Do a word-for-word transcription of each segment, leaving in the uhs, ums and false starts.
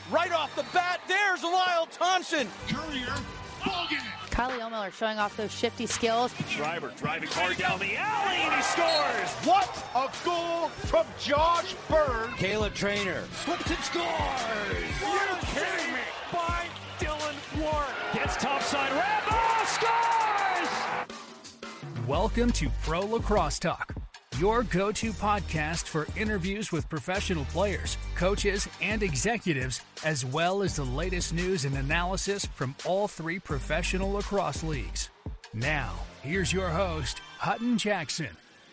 right off the bat. There's Lyle Thompson. Courier, Logan. Kylie Omiller showing off those shifty skills. Driver driving hard down the alley, and he scores. What a goal from Josh Byrne. Caleb Trainer Flips and scores. You're kidding me. By Dylan Ward. Gets topside wrap. Oh, scores! Welcome to Pro Lacrosse Talk, your go-to podcast for interviews with professional players, coaches, and executives, as well as the latest news and analysis from all three professional lacrosse leagues. Now, here's your host, Hutton Jackson.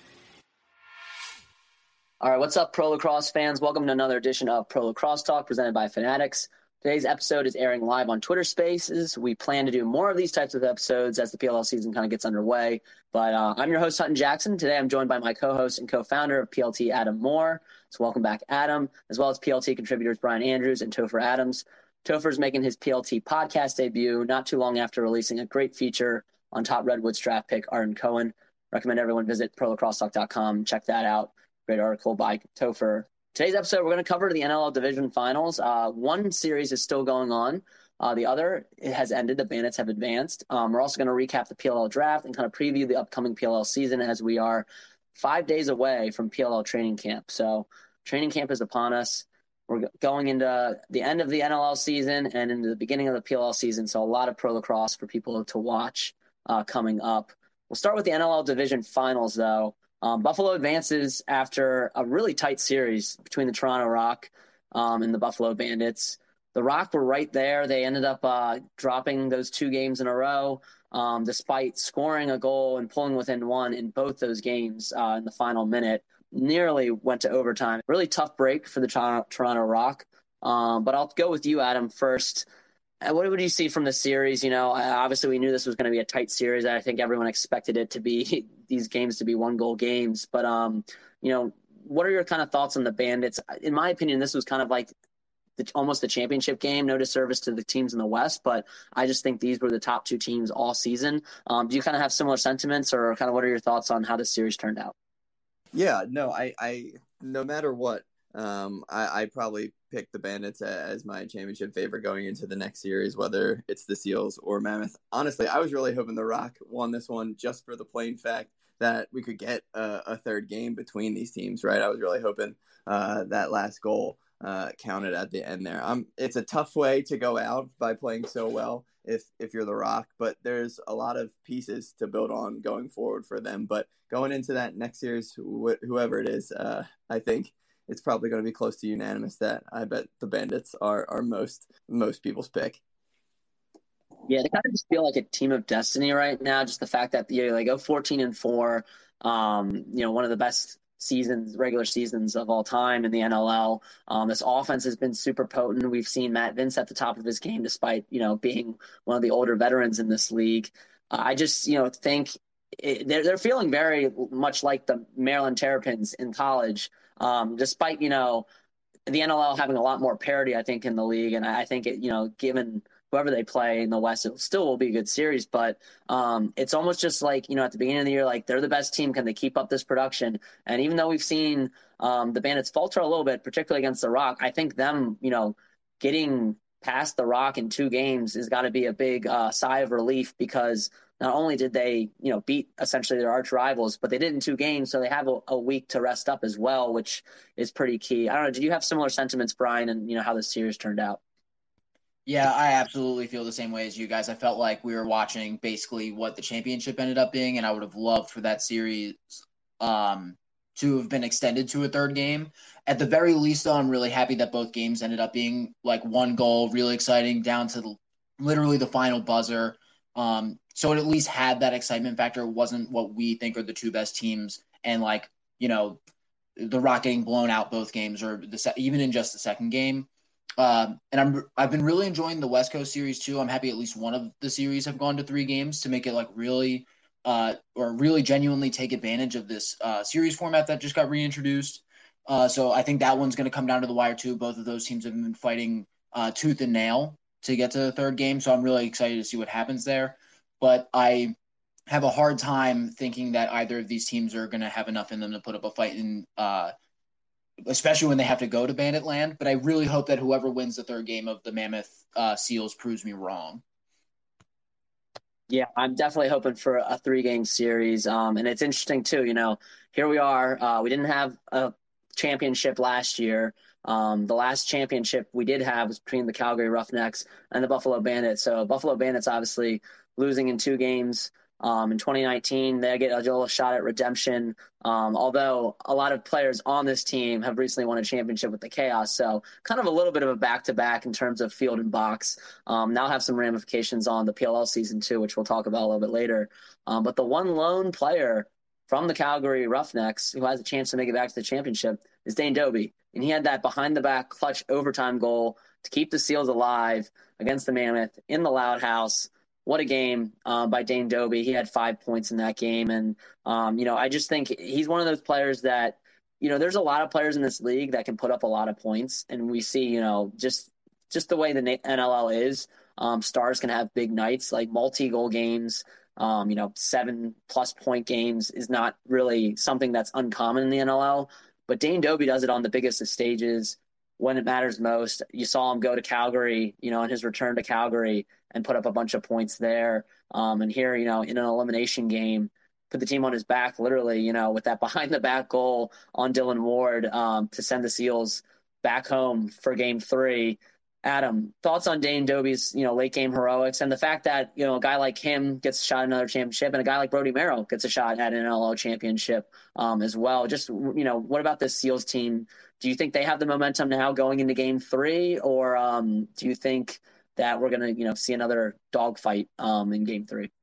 All right, what's up, Pro Lacrosse fans? Welcome to another edition of Pro Lacrosse Talk presented by Fanatics. Today's episode is airing live on Twitter Spaces. We plan to do more of these types of episodes as the P L L season kind of gets underway. But uh, I'm your host, Hutton Jackson. Today I'm joined by my co-host and co-founder of P L T, Adam Moore. So welcome back, Adam, as well as P L T contributors Brian Andrews and Topher Adams. Topher's making his P L T podcast debut not too long after releasing a great feature on top Redwoods draft pick Arden Cohen. Recommend everyone visit pro lacrosse talk dot com. Check that out. Great article by Topher. Today's episode, we're going to cover the N L L Division Finals. Uh, one series is still going on. Uh, the other it has ended. The Bandits have advanced. Um, we're also going to recap the P L L draft and kind of preview the upcoming P L L season as we are five days away from P L L training camp. So training camp is upon us. We're going into the end of the N L L season and into the beginning of the P L L season. So a lot of pro lacrosse for people to watch uh, coming up. We'll start with the N L L Division Finals, though. Um, Buffalo advances after a really tight series between the Toronto Rock um, and the Buffalo Bandits. The Rock were right there. They ended up uh, dropping those two games in a row, um, despite scoring a goal and pulling within one in both those games uh, in the final minute. Nearly went to overtime. Really tough break for the Toronto, Toronto Rock. Um, but I'll go with you, Adam, first. What would you see from the series? You know, obviously we knew this was going to be a tight series. I think everyone expected it to be these games to be one goal games. But, um, you know, what are your kind of thoughts on the Bandits? In my opinion, this was kind of like the, almost a championship game. No disservice to the teams in the West, but I just think these were the top two teams all season. Um, do you kind of have similar sentiments, or kind of what are your thoughts on how this series turned out? Yeah, no, I, I no matter what, um, I, I probably pick the Bandits as my championship favorite going into the next series, whether it's the Seals or Mammoth. Honestly, I was really hoping the Rock won this one just for the plain fact that we could get a, a third game between these teams, right? I was really hoping uh, that last goal uh, counted at the end there. Um, it's a tough way to go out by playing so well if if you're the Rock, but there's a lot of pieces to build on going forward for them. But going into that next series, wh- whoever it is, uh, I think it's probably going to be close to unanimous that I bet the Bandits are, are most most people's pick. Yeah, they kind of just feel like a team of destiny right now. Just the fact that you know, they go fourteen and four, um, you know, one of the best seasons, regular seasons of all time in the N L L. Um, this offense has been super potent. We've seen Matt Vince at the top of his game, despite you know being one of the older veterans in this league. Uh, I just you know think it, they're they're feeling very much like the Maryland Terrapins in college. Um, despite, you know, the N L L having a lot more parity, I think, in the league. And I think, it, you know, given whoever they play in the West, it still will be a good series. But um, it's almost just like, you know, at the beginning of the year, like they're the best team. Can they keep up this production? And even though we've seen um, the Bandits falter a little bit, particularly against the Rock, I think them, you know, getting past the Rock in two games has got to be a big uh, sigh of relief, because not only did they, you know, beat essentially their arch rivals, but they did in two games, so they have a, a week to rest up as well, which is pretty key. I don't know. Did you have similar sentiments, Brian, and you know how this series turned out? Yeah, I absolutely feel the same way as you guys. I felt like we were watching basically what the championship ended up being, and I would have loved for that series um, to have been extended to a third game. At the very least, though, I'm really happy that both games ended up being like one goal, really exciting, down to the, literally the final buzzer. Um, so it at least had that excitement factor. It wasn't what we think are the two best teams, and like, you know, the Rock getting blown out both games, or the se- even in just the second game. Um, and I'm I've been really enjoying the West Coast series too. I'm happy at least one of the series have gone to three games to make it like really, uh, or really genuinely take advantage of this uh, series format that just got reintroduced. Uh, so I think that one's going to come down to the wire too. Both of those teams have been fighting uh, tooth and nail to get to the third game. So I'm really excited to see what happens there. But I have a hard time thinking that either of these teams are going to have enough in them to put up a fight in uh, especially when they have to go to Bandit Land. But I really hope that whoever wins the third game of the Mammoth uh, Seals proves me wrong. Yeah, I'm definitely hoping for a three-game series. Um, and it's interesting, too. You know, here we are. Uh, we didn't have a championship last year. Um, the last championship we did have was between the Calgary Roughnecks and the Buffalo Bandits. So Buffalo Bandits obviously losing in two games. Um, in twenty nineteen, they get a little shot at redemption, um, although a lot of players on this team have recently won a championship with the Chaos. So kind of a little bit of a back-to-back in terms of field and box. Um, now have some ramifications on the P L L season, too, which we'll talk about a little bit later. Um, but the one lone player from the Calgary Roughnecks who has a chance to make it back to the championship is Dane Dobbie. And he had that behind-the-back clutch overtime goal to keep the Seals alive against the Mammoth in the Loud House. What a game uh, by Dane Dobbie. He had five points in that game. And, um, you know, I just think he's one of those players that, you know, there's a lot of players in this league that can put up a lot of points. And we see, you know, just just the way the N L L is, um, stars can have big nights, like multi-goal games. Um, you know, seven-plus point games is not really something that's uncommon in the N L L. But Dane Dobbie does it on the biggest of stages when it matters most. You saw him go to Calgary, you know, in his return to Calgary and put up a bunch of points there. Um, and here, you know, in an elimination game, put the team on his back, literally, you know, with that behind-the-back goal on Dylan Ward um, to send the Seals back home for game three. Adam, thoughts on Dane Dobbie's, you know, late-game heroics and the fact that, you know, a guy like him gets a shot at another championship and a guy like Brody Merrill gets a shot at an N L L championship um, as well. Just, you know, what about this Seals team? Do you think they have the momentum now going into game three, or um, do you think that we're going to, you know, see another dogfight um, in game three?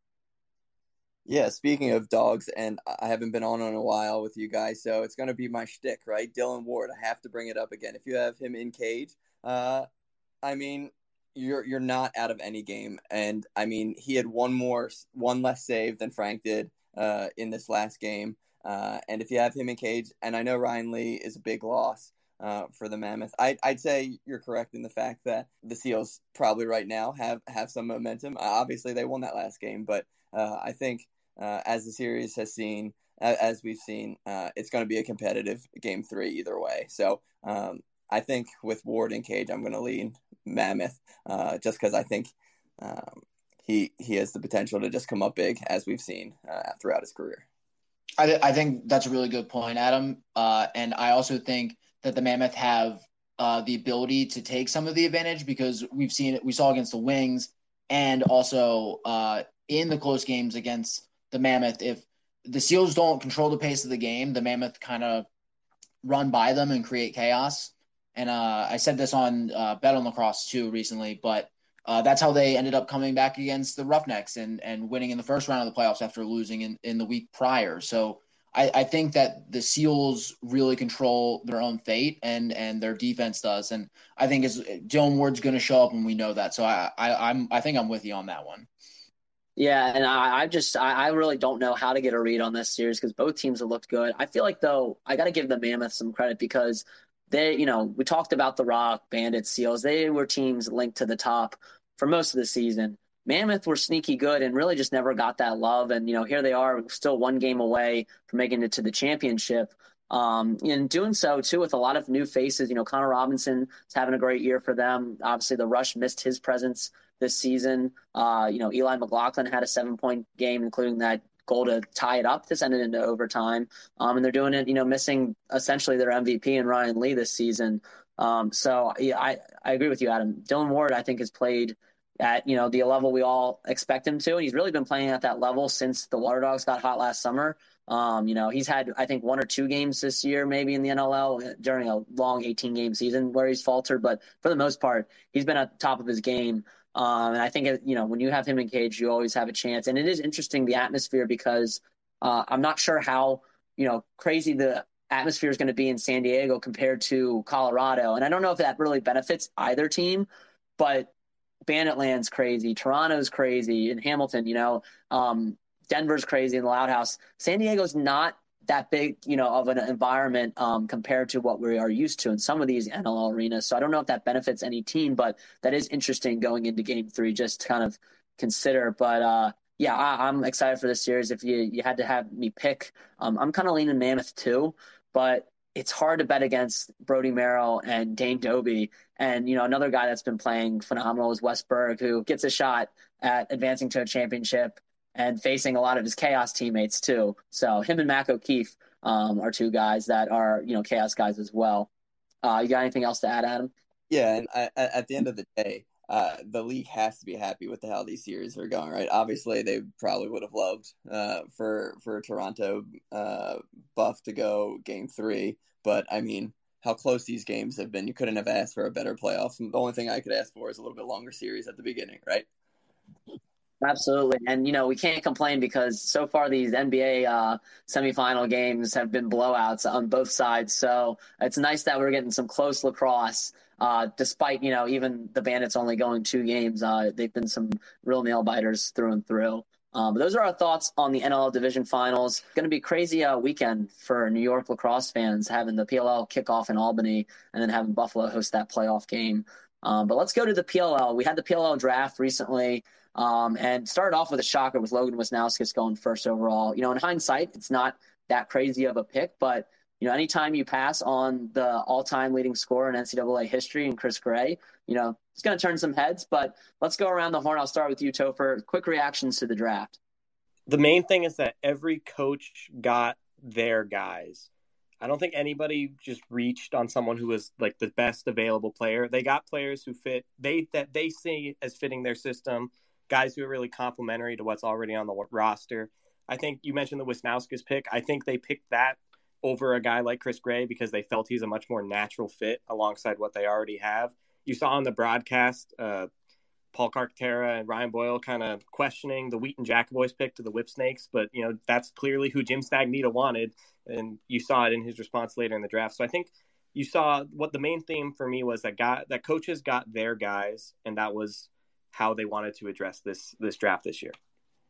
Yeah, speaking of dogs, and I haven't been on in a while with you guys, so it's going to be my shtick, right? Dylan Ward, I have to bring it up again. If you have him in cage, uh, I mean, you're you're not out of any game. And, I mean, he had one more, one less save than Frank did uh, in this last game. Uh, and if you have him in cage, and I know Ryan Lee is a big loss uh, for the Mammoth, I, I'd say you're correct in the fact that the Seals probably right now have, have some momentum. Uh, obviously, they won that last game, but uh, I think uh, as the series has seen, uh, as we've seen, uh, it's going to be a competitive game three either way. So um, I think with Ward in cage, I'm going to lean Mammoth uh, just because I think um, he he has the potential to just come up big, as we've seen uh, throughout his career. I, th- I think that's a really good point, Adam. Uh, and I also think that the Mammoth have uh, the ability to take some of the advantage because we've seen it. We saw against the Wings and also uh, in the close games against the Mammoth. If the Seals don't control the pace of the game, the Mammoth kind of run by them and create chaos. And uh, I said this on uh, Bet on Lacrosse too recently, but uh, that's how they ended up coming back against the Roughnecks and, and winning in the first round of the playoffs after losing in, in the week prior. So I, I think that the Seals really control their own fate and, and their defense does. And I think it's, Dylan Ward's going to show up and we know that. So I, I, I'm, I think I'm with you on that one. Yeah, and I, I just I, I really don't know how to get a read on this series because both teams have looked good. I feel like, though, I got to give the Mammoth some credit because they, you know, we talked about the Rock, Bandits, Seals. They were teams linked to the top for most of the season. Mammoth were sneaky good and really just never got that love. And, you know, here they are still one game away from making it to the championship. Um, in doing so, too, with a lot of new faces. You know, Connor Robinson is having a great year for them. Obviously, the Rush missed his presence this season. Uh, you know, Eli McLaughlin had a seven-point game, including that goal to tie it up to send it into overtime. Um, and they're doing it, you know, missing essentially their M V P in Ryan Lee this season. Um, so yeah, I, I agree with you, Adam. Dylan Ward, I think, has played at, you know, the level we all expect him to. And he's really been playing at that level since the Water Dogs got hot last summer. Um, you know, he's had, I think, one or two games this year, maybe in the N L L during a long eighteen game season where he's faltered. But for the most part, he's been at the top of his game. Um, and I think, you know, when you have him in cage, you always have a chance. And it is interesting, the atmosphere, because uh, I'm not sure how, you know, crazy the atmosphere is going to be in San Diego compared to Colorado. And I don't know if that really benefits either team, but Banditland's crazy. Toronto's crazy. In Hamilton, you know, um, Denver's crazy in the Loud House. San Diego's not that big, you know, of an environment um, compared to what we are used to in some of these N L L arenas. So I don't know if that benefits any team, but that is interesting going into game three, just to kind of consider. But uh, yeah, I, I'm excited for this series. If you, you had to have me pick, um, I'm kind of leaning Mammoth too, but it's hard to bet against Brody Merrill and Dane Doby. And, you know, another guy that's been playing phenomenal is Wes Berg, who gets a shot at advancing to a championship and facing a lot of his Chaos teammates too. So him and Mac O'Keefe um, are two guys that are, you know, Chaos guys as well. Uh, you got anything else to add, Adam? Yeah, and I, at the end of the day, uh, the league has to be happy with how these series are going, right? Obviously, they probably would have loved uh, for for Toronto uh, Buff to go game three, but I mean, how close these games have been. You couldn't have asked for a better playoffs. The only thing I could ask for is a little bit longer series at the beginning, right? Absolutely. And, you know, we can't complain because so far these N B A uh, semifinal games have been blowouts on both sides. So it's nice that we're getting some close lacrosse, uh, despite, you know, even the Bandits only going two games. Uh, they've been some real nail biters through and through. Um, but those are our thoughts on the N L L Division Finals. Going to be a crazy uh, weekend for New York lacrosse fans, having the P L L kick off in Albany and then having Buffalo host that playoff game. Um, but let's go to the P L L. We had the P L L draft recently. Um, and started off with a shocker with Logan Wisnauskas going first overall. You know, in hindsight, it's not that crazy of a pick, but, you know, anytime you pass on the all-time leading scorer in N C double A history and Chris Gray, you know, it's going to turn some heads. But let's go around the horn. I'll start with you, Topher. Quick reactions to the draft. The main thing is that every coach got their guys. I don't think anybody just reached on someone who was like the best available player. They got players who fit they that they see as fitting their system. Guys who are really complementary to what's already on the roster. I think you mentioned the Wisnauskas pick. I think they picked that over a guy like Chris Gray because they felt he's a much more natural fit alongside what they already have. You saw on the broadcast, uh, Paul Carcaterra and Ryan Boyle kind of questioning the Wheaton Jackaboys pick to the Whip Snakes, but you know that's clearly who Jim Stagnita wanted, and you saw it in his response later in the draft. So I think you saw what the main theme for me was that guy, that coaches got their guys, and that was how they wanted to address this this draft this year.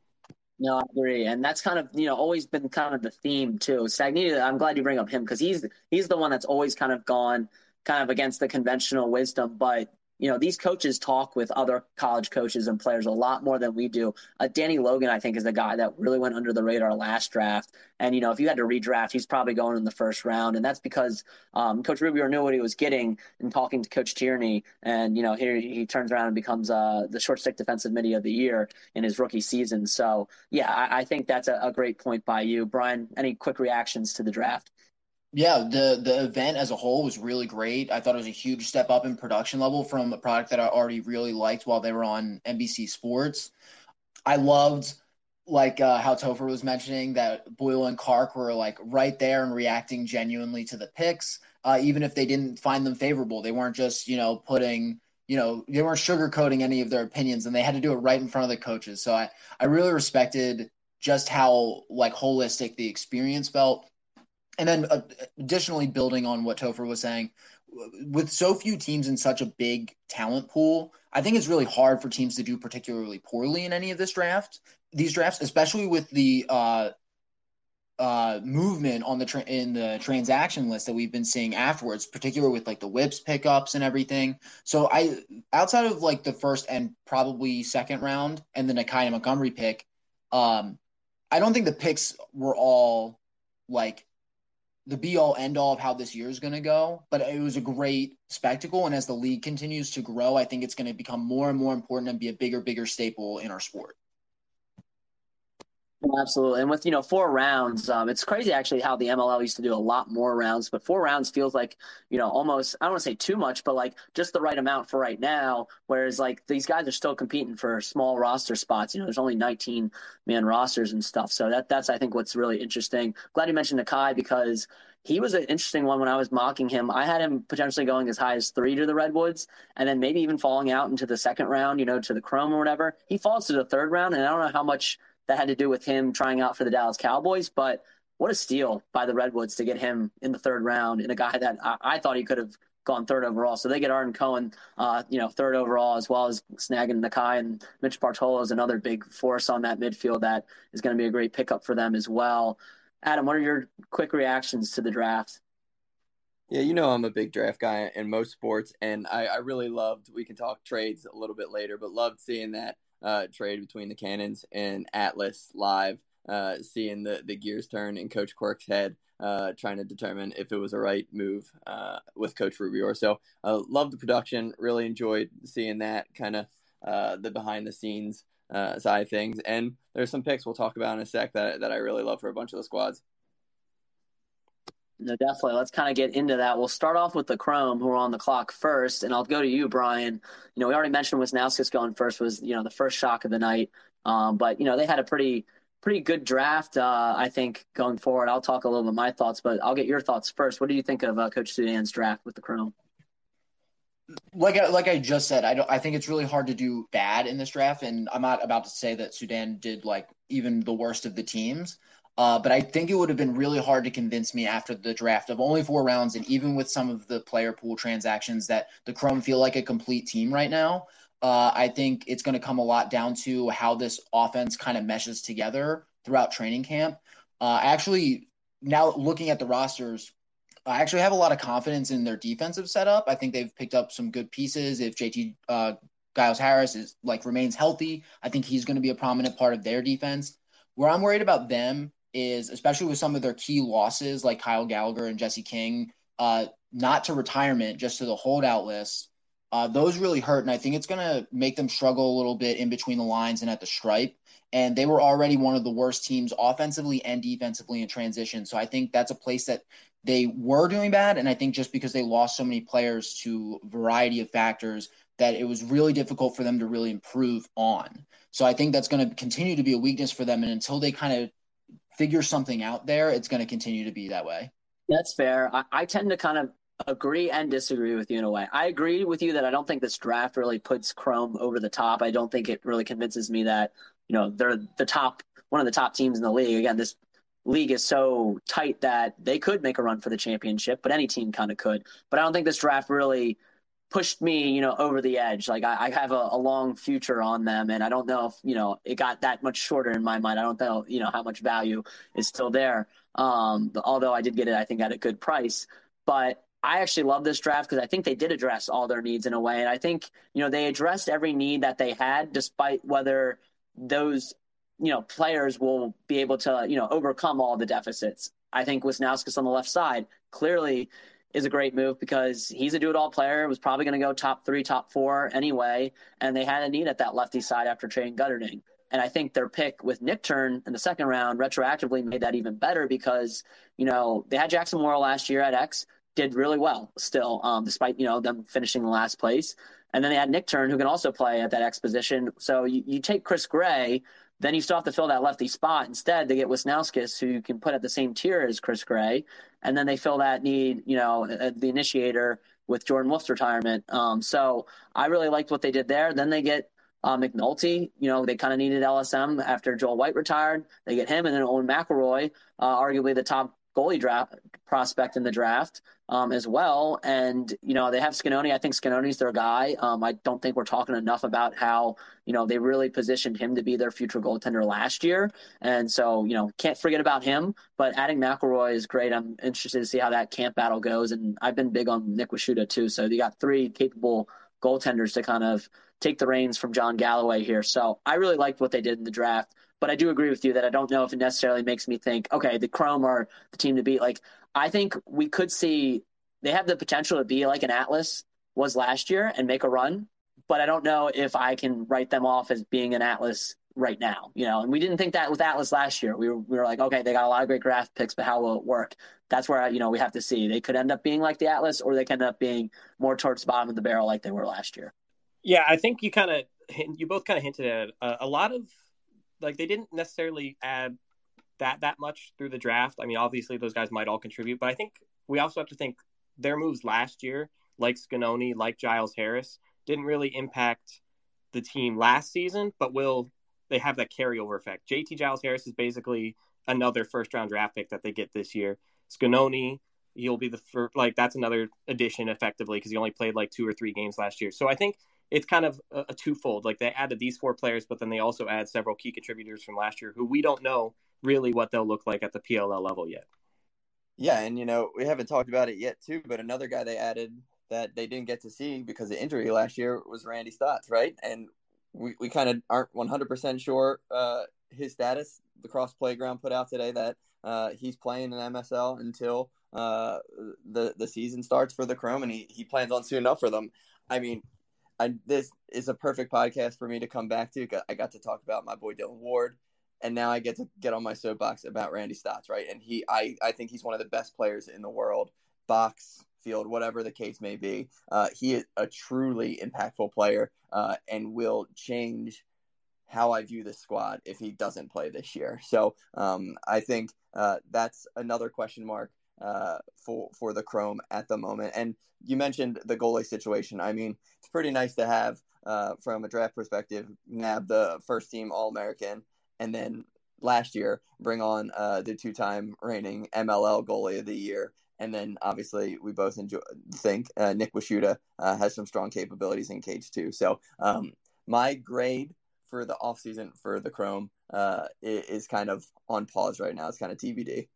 No, I agree. And that's kind of, you know, always been kind of the theme too. Stagnita, I'm glad you bring up him because he's he's the one that's always kind of gone kind of against the conventional wisdom. But, you know, these coaches talk with other college coaches and players a lot more than we do. Uh, Danny Logan, I think, is a guy that really went under the radar last draft. And, you know, if you had to redraft, he's probably going in the first round. And that's because um, Coach Rubio knew what he was getting in talking to Coach Tierney. And, you know, here he turns around and becomes uh, the short stick defensive midi of the year in his rookie season. So, yeah, I, I think that's a, a great point by you. Brian, any quick reactions to the draft? Yeah, the the event as a whole was really great. I thought it was a huge step up in production level from a product that I already really liked while they were on N B C Sports. I loved, like uh, how Topher was mentioning, that Boyle and Kark were like right there and reacting genuinely to the picks, uh, even if they didn't find them favorable. They weren't just, you know, putting, you know, they weren't sugarcoating any of their opinions, and they had to do it right in front of the coaches. So I, I really respected just how like holistic the experience felt. And then uh, additionally, building on what Topher was saying, with so few teams in such a big talent pool, I think it's really hard for teams to do particularly poorly in any of this draft. These drafts, especially with the uh, uh, movement on the tra- in the transaction list that we've been seeing afterwards, particularly with like the Whips pickups and everything. So I, outside of like the first and probably second round and the Nakai Montgomery pick, um, I don't think the picks were all like the be-all, end-all of how this year is going to go, but it was a great spectacle, and as the league continues to grow, I think it's going to become more and more important and be a bigger, bigger staple in our sport. Absolutely. And with, you know, four rounds, um, it's crazy actually how the M L L used to do a lot more rounds, but four rounds feels like, you know, almost, I don't want to say too much, but like just the right amount for right now. Whereas like these guys are still competing for small roster spots. You know, there's only nineteen man rosters and stuff. So that that's, I think, what's really interesting. Glad you mentioned Nakai because he was an interesting one when I was mocking him. I had him potentially going as high as three to the Redwoods and then maybe even falling out into the second round, you know, to the Chrome or whatever. He falls to the third round, and I don't know how much that had to do with him trying out for the Dallas Cowboys, but what a steal by the Redwoods to get him in the third round and a guy that I, I thought he could have gone third overall. So they get Arden Cohen, uh, you know, third overall, as well as snagging Nakai, and Mitch Bartolo is another big force on that midfield that is going to be a great pickup for them as well. Adam, what are your quick reactions to the draft? Yeah, you know I'm a big draft guy in most sports, and I, I really loved, we can talk trades a little bit later, but loved seeing that uh, trade between the Cannons and Atlas live, uh, seeing the, the gears turn in Coach Quirk's head. uh, trying to determine if it was a right move uh, with Coach Rubio. So uh, love the production, really enjoyed seeing that kind of uh, the behind the scenes uh, side of things. And there's some picks we'll talk about in a sec that, that I really love for a bunch of the squads. No, definitely. Let's kind of get into that. We'll start off with the Chrome, who are on the clock first, and I'll go to you, Brian. You know, we already mentioned Wisnauskas going first was, you know, the first shock of the night. Um, but, you know, they had a pretty pretty good draft, uh, I think, going forward. I'll talk a little bit of my thoughts, but I'll get your thoughts first. What do you think of uh, Coach Sudan's draft with the Chrome? Like I, like I just said, I don't. I think it's really hard to do bad in this draft, and I'm not about to say that Sudan did like even the worst of the teams. Uh, but I think it would have been really hard to convince me after the draft of only four rounds, and even with some of the player pool transactions, that the Chrome feel like a complete team right now. Uh, I think it's going to come a lot down to how this offense kind of meshes together throughout training camp. Uh, actually, now looking at the rosters, I actually have a lot of confidence in their defensive setup. I think they've picked up some good pieces. If J T uh, Giles-Harris is like remains healthy, I think he's going to be a prominent part of their defense. Where I'm worried about them is, especially with some of their key losses like Kyle Gallagher and Jesse King, uh, not to retirement, just to the holdout list. Uh, those really hurt, and I think it's going to make them struggle a little bit in between the lines and at the stripe. And they were already one of the worst teams offensively and defensively in transition. So I think that's a place that they were doing bad, and I think just because they lost so many players to a variety of factors that it was really difficult for them to really improve on. So I think that's going to continue to be a weakness for them, and until they kind of figure something out there, it's going to continue to be that way. That's fair. I, I tend to kind of agree and disagree with you in a way. I agree with you that I don't think this draft really puts Chrome over the top. I don't think it really convinces me that, you know, they're the top, one of the top teams in the league. Again, this league is so tight that they could make a run for the championship, but any team kind of could. But I don't think this draft really pushed me, you know, over the edge. Like I, I have a, a long future on them, and I don't know if, you know, it got that much shorter in my mind. I don't know, you know, how much value is still there. Um, although I did get it, I think, at a good price. But I actually love this draft because I think they did address all their needs in a way. And I think, you know, they addressed every need that they had, despite whether those, you know, players will be able to, you know, overcome all the deficits. I think Wisnauskas on the left side clearly is a great move because he's a do-it-all player, was probably going to go top three, top four anyway, and they had a need at that lefty side after trading Gutterding. And I think their pick with Nick Turn in the second round retroactively made that even better because, you know, they had Jackson Morrill last year at X, did really well still, um, despite, you know, them finishing in last place. And then they had Nick Turn, who can also play at that X position. So you, you take Chris Gray, then you still have to fill that lefty spot. Instead, they get Wisnauskas, who you can put at the same tier as Chris Gray. And then they fill that need, you know, the initiator with Jordan Wolf's retirement. Um, so I really liked what they did there. Then they get uh, McNulty. You know, they kind of needed L S M after Joel White retired. They get him, and then Owen McElroy, uh, arguably the top goalie draft prospect in the draft um, as well. And, you know, they have Scanoni. I think Scanoni's their guy. Um, I don't think we're talking enough about how, you know, they really positioned him to be their future goaltender last year. And so, you know, can't forget about him, but adding McElroy is great. I'm interested to see how that camp battle goes. And I've been big on Nick Wishuta too. So you got three capable goaltenders to kind of take the reins from John Galloway here. So I really liked what they did in the draft. But I do agree with you that I don't know if it necessarily makes me think, okay, the Chrome are the team to beat. Like, I think we could see they have the potential to be like an Atlas was last year and make a run. But I don't know if I can write them off as being an Atlas right now, you know. And we didn't think that with Atlas last year. We were we were like, okay, they got a lot of great draft picks, but how will it work? That's where, you know, we have to see. They could end up being like the Atlas, or they could end up being more towards the bottom of the barrel like they were last year. Yeah, I think you kind of you both kind of hinted at it. Uh, a lot of like they didn't necessarily add that that much through the draft. I mean, obviously those guys might all contribute, but I think we also have to think their moves last year, like Scanoni, like Giles-Harris, didn't really impact the team last season, but will they have that carryover effect? J T Giles-Harris is basically another first round draft pick that they get this year. Scanoni, he'll be the first, like that's another addition effectively because he only played like two or three games last year. So I think it's kind of a, a twofold. Like they added these four players, but then they also add several key contributors from last year who we don't know really what they'll look like at the P L L level yet. Yeah, and, you know, we haven't talked about it yet, too, but another guy they added that they didn't get to see because of injury last year was Randy Stotts, right? And we, we kind of aren't one hundred percent sure uh, his status. The Cross Playground put out today that uh, he's playing in M S L until uh, the the season starts for the Chrome, and he, he plans on soon enough for them. I mean, I, this is a perfect podcast for me to come back to. I got to talk about my boy Dylan Ward, and now I get to get on my soapbox about Randy Stotts, right? And he, I, I think he's one of the best players in the world, box, field, whatever the case may be. Uh, he is a truly impactful player uh, and will change how I view this squad if he doesn't play this year. So um, I think uh, that's another question mark uh, for for the Chrome at the moment. And you mentioned the goalie situation. I mean, it's pretty nice to have, uh, from a draft perspective, nab the first team All-American, and then last year bring on uh, the two-time reigning M L L goalie of the year. And then obviously we both enjoy, think uh, Nick Washuta uh, has some strong capabilities in cage too. So um, my grade for the offseason for the Chrome uh, is kind of on pause right now. It's kind of T B D.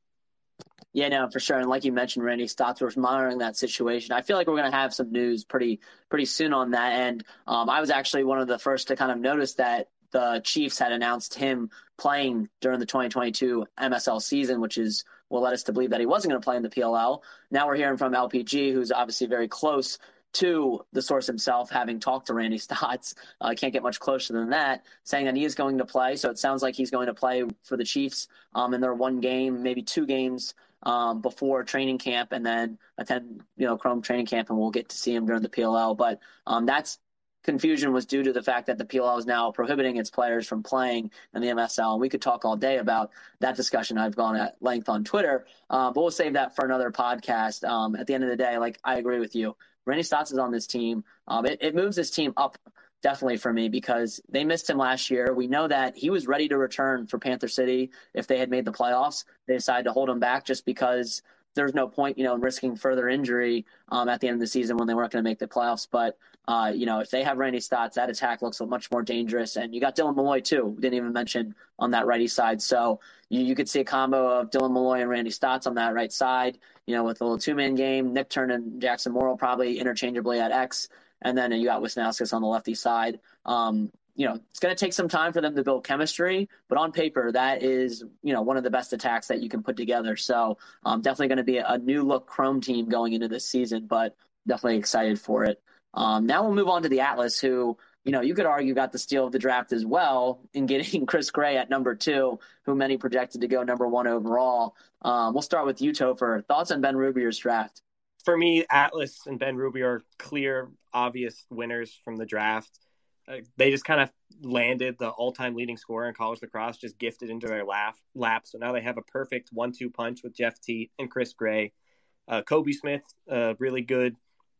Yeah, no, for sure. And like you mentioned, Randy Stotts, we're monitoring that situation. I feel like we're going to have some news pretty pretty soon on that. And um, I was actually one of the first to kind of notice that the Chiefs had announced him playing during the twenty twenty-two M S L season, which is what led us to believe that he wasn't going to play in the P L L. Now we're hearing from L P G, who's obviously very close to the source himself, having talked to Randy Stotts. I uh, can't get much closer than that, saying that he is going to play. So it sounds like he's going to play for the Chiefs um, in their one game, maybe two games um, before training camp, and then attend, you know, Chrome training camp, and we'll get to see him during the P L L. But um, that's confusion was due to the fact that the P L L is now prohibiting its players from playing in the M S L. And we could talk all day about that discussion. I've gone at length on Twitter, uh, but we'll save that for another podcast. Um, at the end of the day, like, I agree with you. Randy Stotts is on this team. Um, it, it moves this team up definitely for me because they missed him last year. We know that he was ready to return for Panther City if they had made the playoffs. They decided to hold him back just because there's no point, you know, in risking further injury um, at the end of the season when they weren't going to make the playoffs. But, uh, you know, if they have Randy Stotts, that attack looks much more dangerous. And you got Dylan Malloy, too. We didn't even mention on that righty side. So you, you could see a combo of Dylan Malloy and Randy Stotts on that right side, you know, with a little two-man game. Nick Turn and Jackson Morrill probably interchangeably at X. And then you got Wisnauskas on the lefty side. Um, you know, it's going to take some time for them to build chemistry, but on paper, that is, you know, one of the best attacks that you can put together. So um, definitely going to be a new look Chrome team going into this season, but definitely excited for it. Um, now we'll move on to the Atlas, who, you know, you could argue got the steal of the draft as well in getting Chris Gray at number two, who many projected to go number one overall. Um, we'll start with you, Topher. Thoughts on Ben Rubier's draft? For me, Atlas and Ben Rubier are clear, obvious winners from the draft. Uh, they just kind of landed the all-time leading scorer in college lacrosse, just gifted into their lap. lap. So now they have a perfect one two punch with Jeff Teat and Chris Gray. Uh, Kobe Smith, uh, really good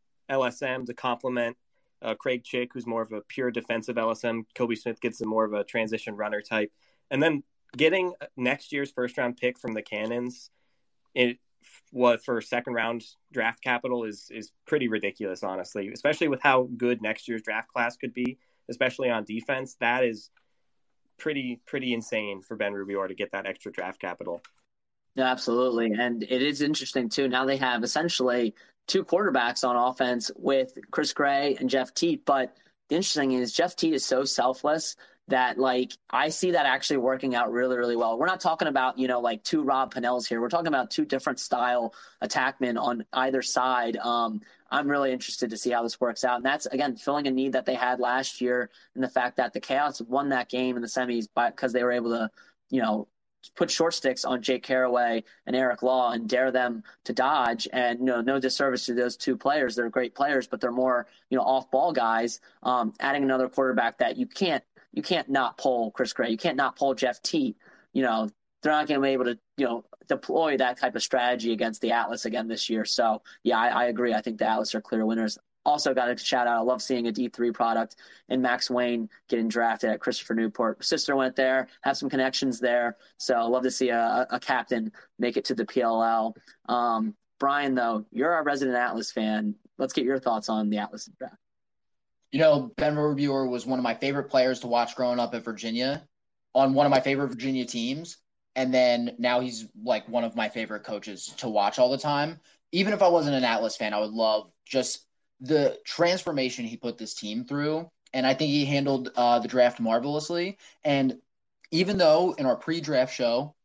L S M to complement uh, Craig Chick, who's more of a pure defensive L S M. Kobe Smith gets a more of a transition runner type. And then getting next year's first-round pick from the Cannons it, what for second round draft capital is is pretty ridiculous, honestly, especially with how good next year's draft class could be, especially on defense. That is pretty, pretty insane for Ben Rubior to get that extra draft capital. Yeah, absolutely. And it is interesting too. Now they have essentially two quarterbacks on offense with Chris Gray and Jeff Teat. But the interesting is Jeff Teat is so selfless that, like, I see that actually working out really, really well. We're not talking about, you know, like two Rob Pennells here. We're talking about two different style attackmen on either side. Um, I'm really interested to see how this works out. And that's, again, filling a need that they had last year, and the fact that the Chaos won that game in the semis because they were able to, you know, put short sticks on Jake Caraway and Eric Law and dare them to dodge. And, you know, no disservice to those two players. They're great players, but they're more, you know, off ball guys. Um, adding another quarterback that you can't, you can't not pull Chris Gray. You can't not pull Jeff Teat. You know, they're not going to be able to, you know, deploy that type of strategy against the Atlas again this year. So, yeah, I, I agree. I think the Atlas are clear winners. Also got to shout out, I love seeing a D three product in Max Wayne getting drafted at Christopher Newport. Sister went there, have some connections there. So I love to see a, a captain make it to the P L L. Um, Brian, though, you're our resident Atlas fan. Let's get your thoughts on the Atlas draft. You know, Ben Rubior was one of my favorite players to watch growing up at Virginia on one of my favorite Virginia teams. And then now he's like one of my favorite coaches to watch all the time. Even if I wasn't an Atlas fan, I would love just the transformation he put this team through. And I think he handled uh, the draft marvelously. And even though in our pre-draft show,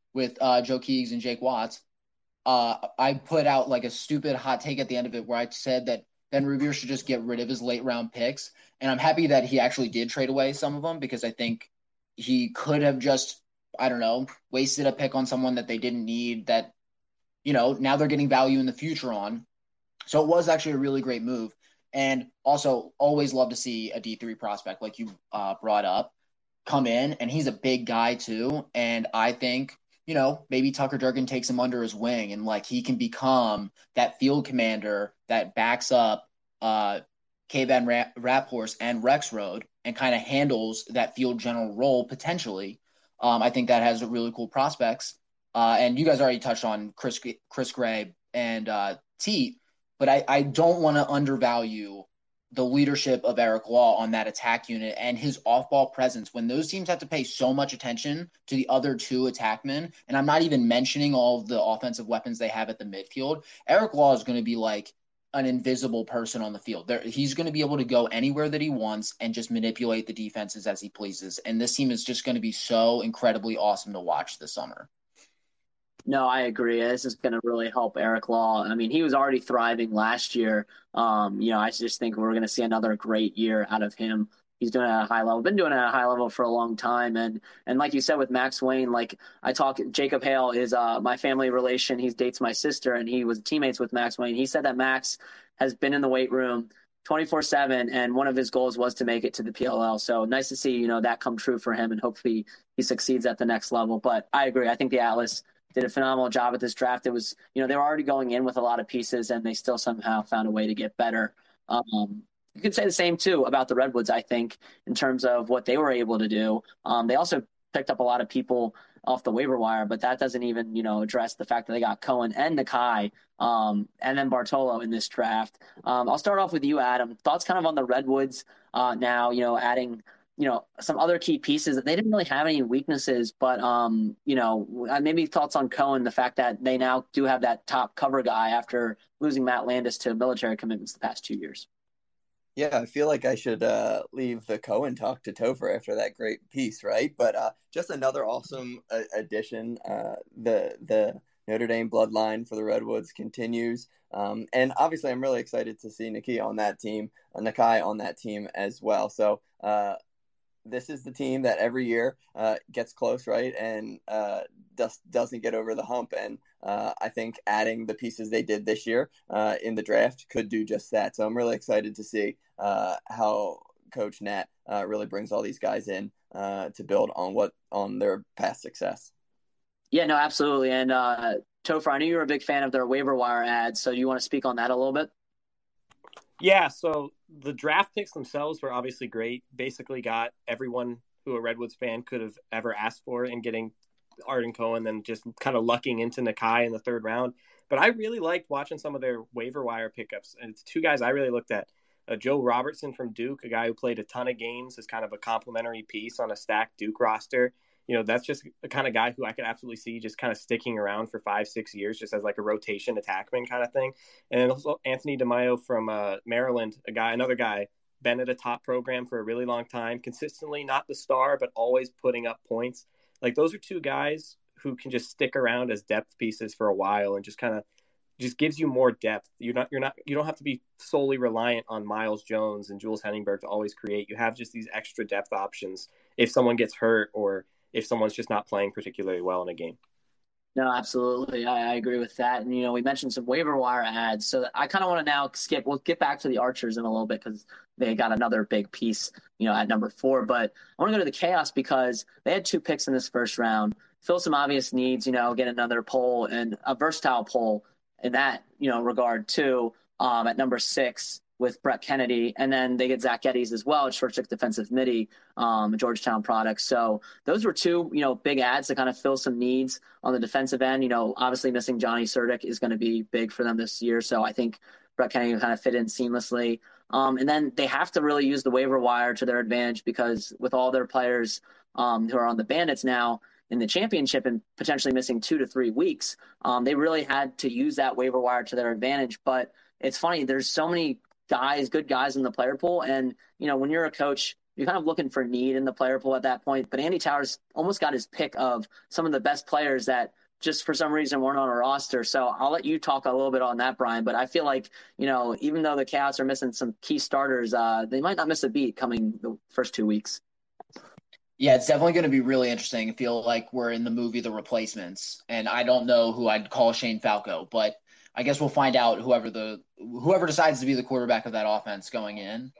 with uh, Joe Keegs and Jake Watts, uh, I put out like a stupid hot take at the end of it where I said that Ben Rubier should just get rid of his late round picks. And I'm happy that he actually did trade away some of them, because I think he could have just, I don't know, wasted a pick on someone that they didn't need, that, you know, now they're getting value in the future on. So it was actually a really great move. And also always love to see a D three prospect like you uh, brought up come in, and he's a big guy too. And I think, you know, maybe Tucker Durkin takes him under his wing, and like he can become that field commander that backs up uh, K-Ben Rap- Raphorse and Rexroad and kind of handles that field general role potentially. Um, I think that has really cool prospects. Uh, and you guys already touched on Chris Chris Gray and uh, Teat, but I, I don't want to undervalue the leadership of Eric Law on that attack unit and his off-ball presence when those teams have to pay so much attention to the other two attackmen. And I'm not even mentioning all of the offensive weapons they have at the midfield. Eric Law is going to be like an invisible person on the field. There, he's going to be able to go anywhere that he wants and just manipulate the defenses as he pleases. And this team is just going to be so incredibly awesome to watch this summer. No, I agree. This is going to really help Eric Law. I mean, he was already thriving last year. Um, you know, I just think we're going to see another great year out of him. He's doing it at a high level, been doing it at a high level for a long time. And, and like you said, with Max Wayne, like I talk, Jacob Hale is uh, my family relation. He dates my sister, and he was teammates with Max Wayne. He said that Max has been in the weight room twenty-four seven, and one of his goals was to make it to the P L L. So nice to see, you know, that come true for him, and hopefully he succeeds at the next level. But I agree. I think the Atlas did a phenomenal job at this draft. It was, you know, they were already going in with a lot of pieces, and they still somehow found a way to get better. Um, you could say the same, too, about the Redwoods, I think, in terms of what they were able to do. Um, they also picked up a lot of people off the waiver wire, but that doesn't even, you know, address the fact that they got Cohen and Nakai um, and then Bartolo in this draft. Um, I'll start off with you, Adam. Thoughts kind of on the Redwoods uh, now, you know, adding – you know, some other key pieces that they didn't really have any weaknesses, but, um, you know, maybe thoughts on Cohen, the fact that they now do have that top cover guy after losing Matt Landis to military commitments the past two years. Yeah, I feel like I should uh, leave the Cohen talk to Topher after that great piece, right? But uh, just another awesome uh, addition. Uh, the the Notre Dame bloodline for the Redwoods continues. Um, and obviously I'm really excited to see Nakai on that team, uh, Nakai on that team as well. So, uh, this is the team that every year uh, gets close, right, and uh, does, doesn't get over the hump. And uh, I think adding the pieces they did this year uh, in the draft could do just that. So I'm really excited to see uh, how Coach Nat uh, really brings all these guys in uh, to build on what on their past success. Yeah, no, absolutely. And uh, Topher, I knew you were a big fan of their waiver wire ads, so do you want to speak on that a little bit? Yeah, so the draft picks themselves were obviously great. Basically got everyone who a Redwoods fan could have ever asked for in getting Arden Cohen, then just kind of lucking into Nakai in the third round. But I really liked watching some of their waiver wire pickups. And it's two guys I really looked at. Uh, Joe Robertson from Duke, a guy who played a ton of games as kind of a complimentary piece on a stacked Duke roster. You know, that's just the kind of guy who I could absolutely see just kind of sticking around for five, six years, just as like a rotation attackman kind of thing. And then also Anthony DeMaio from uh, Maryland, a guy, another guy, been at a top program for a really long time, consistently not the star, but always putting up points. Like those are two guys who can just stick around as depth pieces for a while and just kind of just gives you more depth. You're not, you're not, you don't have to be solely reliant on Miles Jones and Jules Henningberg to always create. You have just these extra depth options if someone gets hurt or if someone's just not playing particularly well in a game. No, absolutely. I, I agree with that. And, you know, we mentioned some waiver wire ads. So I kind of want to now skip, we'll get back to the Archers in a little bit because they got another big piece, you know, at number four. But I want to go to the Chaos because they had two picks in this first round. Fill some obvious needs, you know, get another poll and a versatile poll in that, you know, regard too, um, at number six with Brett Kennedy. And then they get Zach Geddes as well, short six defensive midi, um, Georgetown product. So those were two, you know, big ads to kind of fill some needs on the defensive end. You know, obviously missing Johnny Surdick is going to be big for them this year. So I think Brett Kennedy will kind of fit in seamlessly. Um, and then they have to really use the waiver wire to their advantage because with all their players um, who are on the Bandits now in the championship and potentially missing two to three weeks, um, they really had to use that waiver wire to their advantage. But it's funny, there's so many guys, good guys in the player pool. And, you know, when you're a coach, you're kind of looking for need in the player pool at that point. But Andy Towers almost got his pick of some of the best players that just for some reason weren't on a roster. So I'll let you talk a little bit on that, Brian. But I feel like, you know, even though the Cavs are missing some key starters, uh, they might not miss a beat coming the first two weeks. Yeah, it's definitely going to be really interesting. I feel like we're in the movie The Replacements, and I don't know who I'd call Shane Falco, but I guess we'll find out whoever the whoever decides to be the quarterback of that offense going in.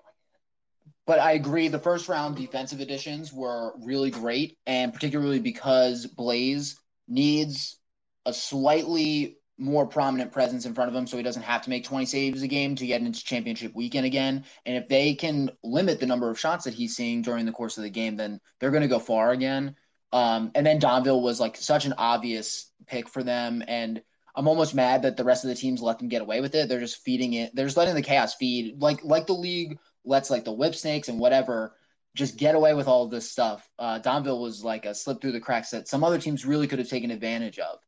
But I agree, the first round defensive additions were really great, and particularly because Blaze needs a slightly more prominent presence in front of him so he doesn't have to make twenty saves a game to get into championship weekend again. And if they can limit the number of shots that he's seeing during the course of the game, then they're going to go far again. Um, and then Donville was like such an obvious pick for them. And I'm almost mad that the rest of the teams let them get away with it. They're just feeding it. They're just letting the chaos feed like, like the league lets like the whip snakes and whatever just get away with all of this stuff. Uh, Donville was like a slip through the cracks that some other teams really could have taken advantage of.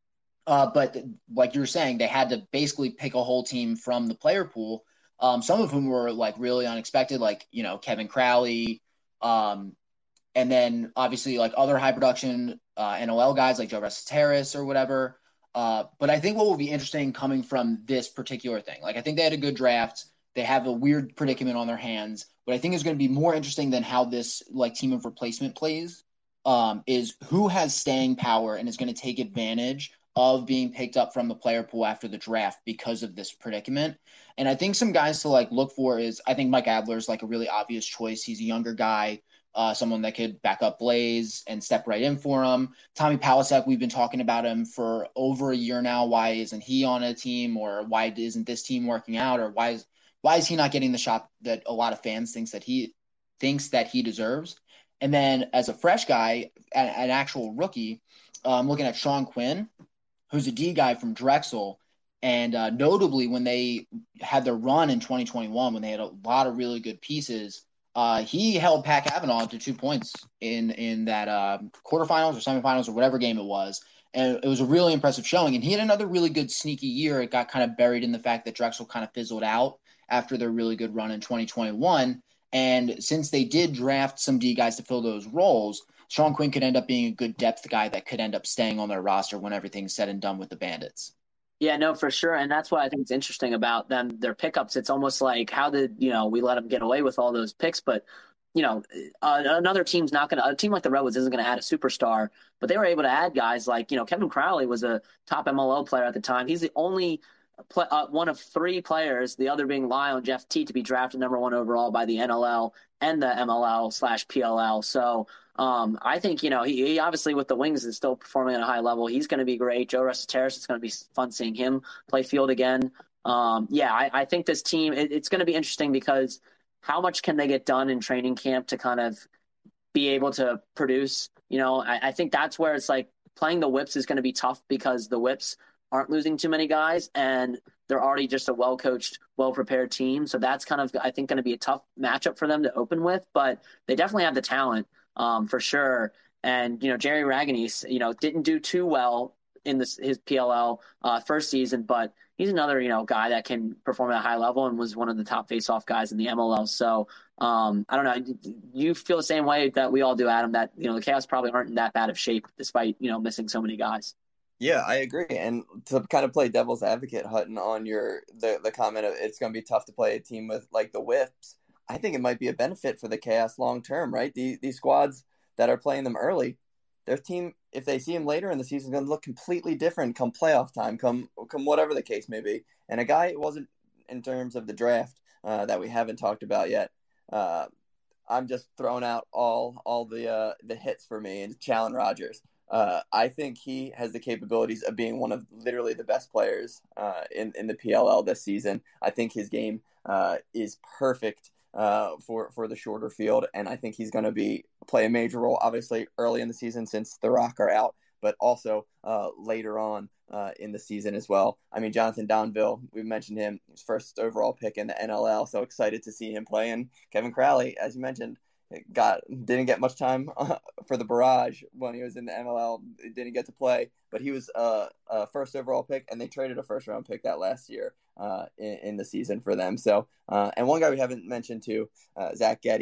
Uh, but like you were saying, they had to basically pick a whole team from the player pool, um, some of whom were like really unexpected, like, you know, Kevin Crowley, um, and then obviously like other high production uh, N O L guys like Joe Resetaris or whatever. Uh, but I think what will be interesting coming from this particular thing, like I think they had a good draft. They have a weird predicament on their hands. But I think is going to be more interesting than how this like team of replacement plays um, is who has staying power and is going to take advantage of being picked up from the player pool after the draft because of this predicament. And I think some guys to like look for is I think Mike Adler is like a really obvious choice. He's a younger guy, uh, someone that could back up Blaze and step right in for him. Tommy Palasek, we've been talking about him for over a year now. Why isn't he on a team, or why isn't this team working out, or why is why is he not getting the shot that a lot of fans thinks that he thinks that he deserves? And then as a fresh guy, an, an actual rookie, I'm um, looking at Sean Quinn, who's a D guy from Drexel. And uh, notably, when they had their run in twenty twenty-one, when they had a lot of really good pieces, uh, he held Pat Cavanaugh to two points in, in that uh, quarterfinals or semifinals or whatever game it was. And it was a really impressive showing. And he had another really good sneaky year. It got kind of buried in the fact that Drexel kind of fizzled out after their really good run in twenty twenty-one. And since they did draft some D guys to fill those roles, Sean Quinn could end up being a good depth guy that could end up staying on their roster when everything's said and done with the Bandits. Yeah, no, for sure. And that's what I think is interesting about them, their pickups. It's almost like, how did, you know, we let them get away with all those picks? But, you know, uh, another team's not going to, a team like the Redwoods isn't going to add a superstar, but they were able to add guys like, you know, Kevin Crowley was a top M L O player at the time. He's the only Play, uh, one of three players, the other being Lyle and Jeff T, to be drafted number one overall by the N L L and the M L L slash P L L. So um, I think, you know, he, he obviously with the Wings is still performing at a high level. He's going to be great. Joe Resetaris, it's going to be fun seeing him play field again. Um, yeah, I, I think this team, it, it's going to be interesting because how much can they get done in training camp to kind of be able to produce? You know, I, I think that's where it's like playing the Whips is going to be tough because the Whips aren't losing too many guys, and they're already just a well-coached, well-prepared team. So that's kind of, I think, going to be a tough matchup for them to open with, but they definitely have the talent um, for sure. And, you know, Jerry Raganese, you know, didn't do too well in this, his P L L uh, first season, but he's another, you know, guy that can perform at a high level and was one of the top face-off guys in the M L L. So um, I don't know. You feel the same way that we all do, Adam, that, you know, the Chaos probably aren't in that bad of shape despite, you know, missing so many guys. Yeah, I agree. And to kind of play devil's advocate, Hutton, on your the, the comment of it's going to be tough to play a team with like the Whips, I think it might be a benefit for the Chaos long term, right? These, these squads that are playing them early, their team, if they see them later in the season, is going to look completely different come playoff time, come come whatever the case may be. And a guy, it wasn't in terms of the draft uh, that we haven't talked about yet. Uh, I'm just throwing out all all the uh, the hits for me, and Challen Rogers. Uh, I think he has the capabilities of being one of literally the best players uh, in, in the P L L this season. I think his game uh, is perfect uh, for, for the shorter field, and I think he's going to be play a major role, obviously, early in the season since the Rock are out, but also uh, later on uh, in the season as well. I mean, Jonathan Donville, we mentioned him, his first overall pick in the N L L, so excited to see him play. And Kevin Crowley, as you mentioned, got didn't get much time uh, for the Barrage when he was in the M L L. Didn't get to play, but he was uh, a first overall pick, and they traded a first round pick that last year uh, in, in the season for them. So, uh, and one guy we haven't mentioned too, uh, Zach Geddes.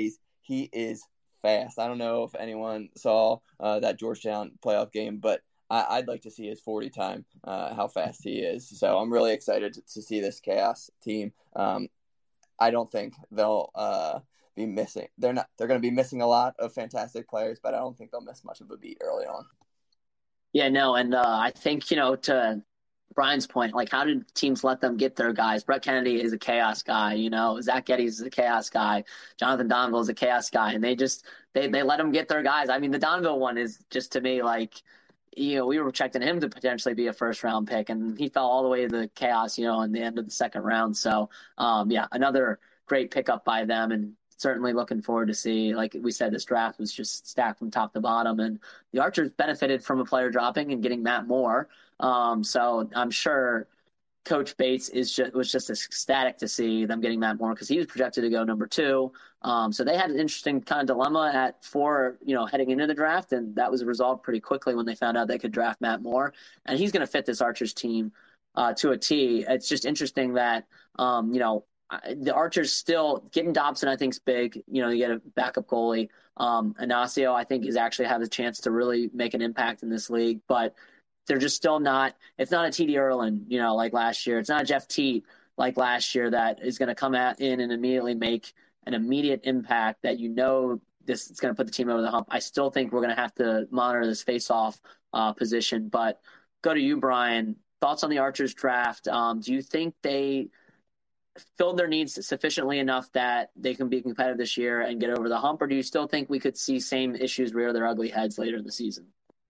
he is fast. I don't know if anyone saw uh, that Georgetown playoff game, but I- I'd like to see his forty time, uh, how fast he is. So I'm really excited to, to see this Chaos team. Um, I don't think they'll uh, be missing. They're not. They're going to be missing a lot of fantastic players, but I don't think they'll miss much of a beat early on. Yeah, no, and uh, I think, you know, to Brian's point, like, how did teams let them get their guys? Brett Kennedy is a chaos guy, you know. Zach Geddes is a chaos guy. Jonathan Donville is a chaos guy, and they just they they let them get their guys. I mean, the Donville one is just, to me, like, you know, we were projecting him to potentially be a first round pick, and he fell all the way to the chaos, you know, in the end of the second round. So, um, yeah, another great pickup by them, and certainly looking forward to see. Like we said, this draft was just stacked from top to bottom, and the Archers benefited from a player dropping and getting Matt Moore. Um, so I'm sure Coach Bates is just, was just ecstatic to see them getting Matt Moore because he was projected to go number two. Um, so they had an interesting kind of dilemma at four, you know, heading into the draft, and that was resolved pretty quickly when they found out they could draft Matt Moore, and he's going to fit this Archers team uh, to a T. It's just interesting that, um, you know, the Archers still getting Dobson, I think, is big. You know, you get a backup goalie. Um, Ignacio, I think, is actually have a chance to really make an impact in this league, but they're just still not. It's not a T D Erlin, you know, like last year. It's not a Jeff Teat like last year that is going to come out in and immediately make an immediate impact that, you know, this is going to put the team over the hump. I still think we're going to have to monitor this face-off uh, position. But go to you, Brian. Thoughts on the Archers draft? Um, do you think they filled their needs sufficiently enough that they can be competitive this year and get over the hump, or do you still think we could see same issues rear their ugly heads later in the season?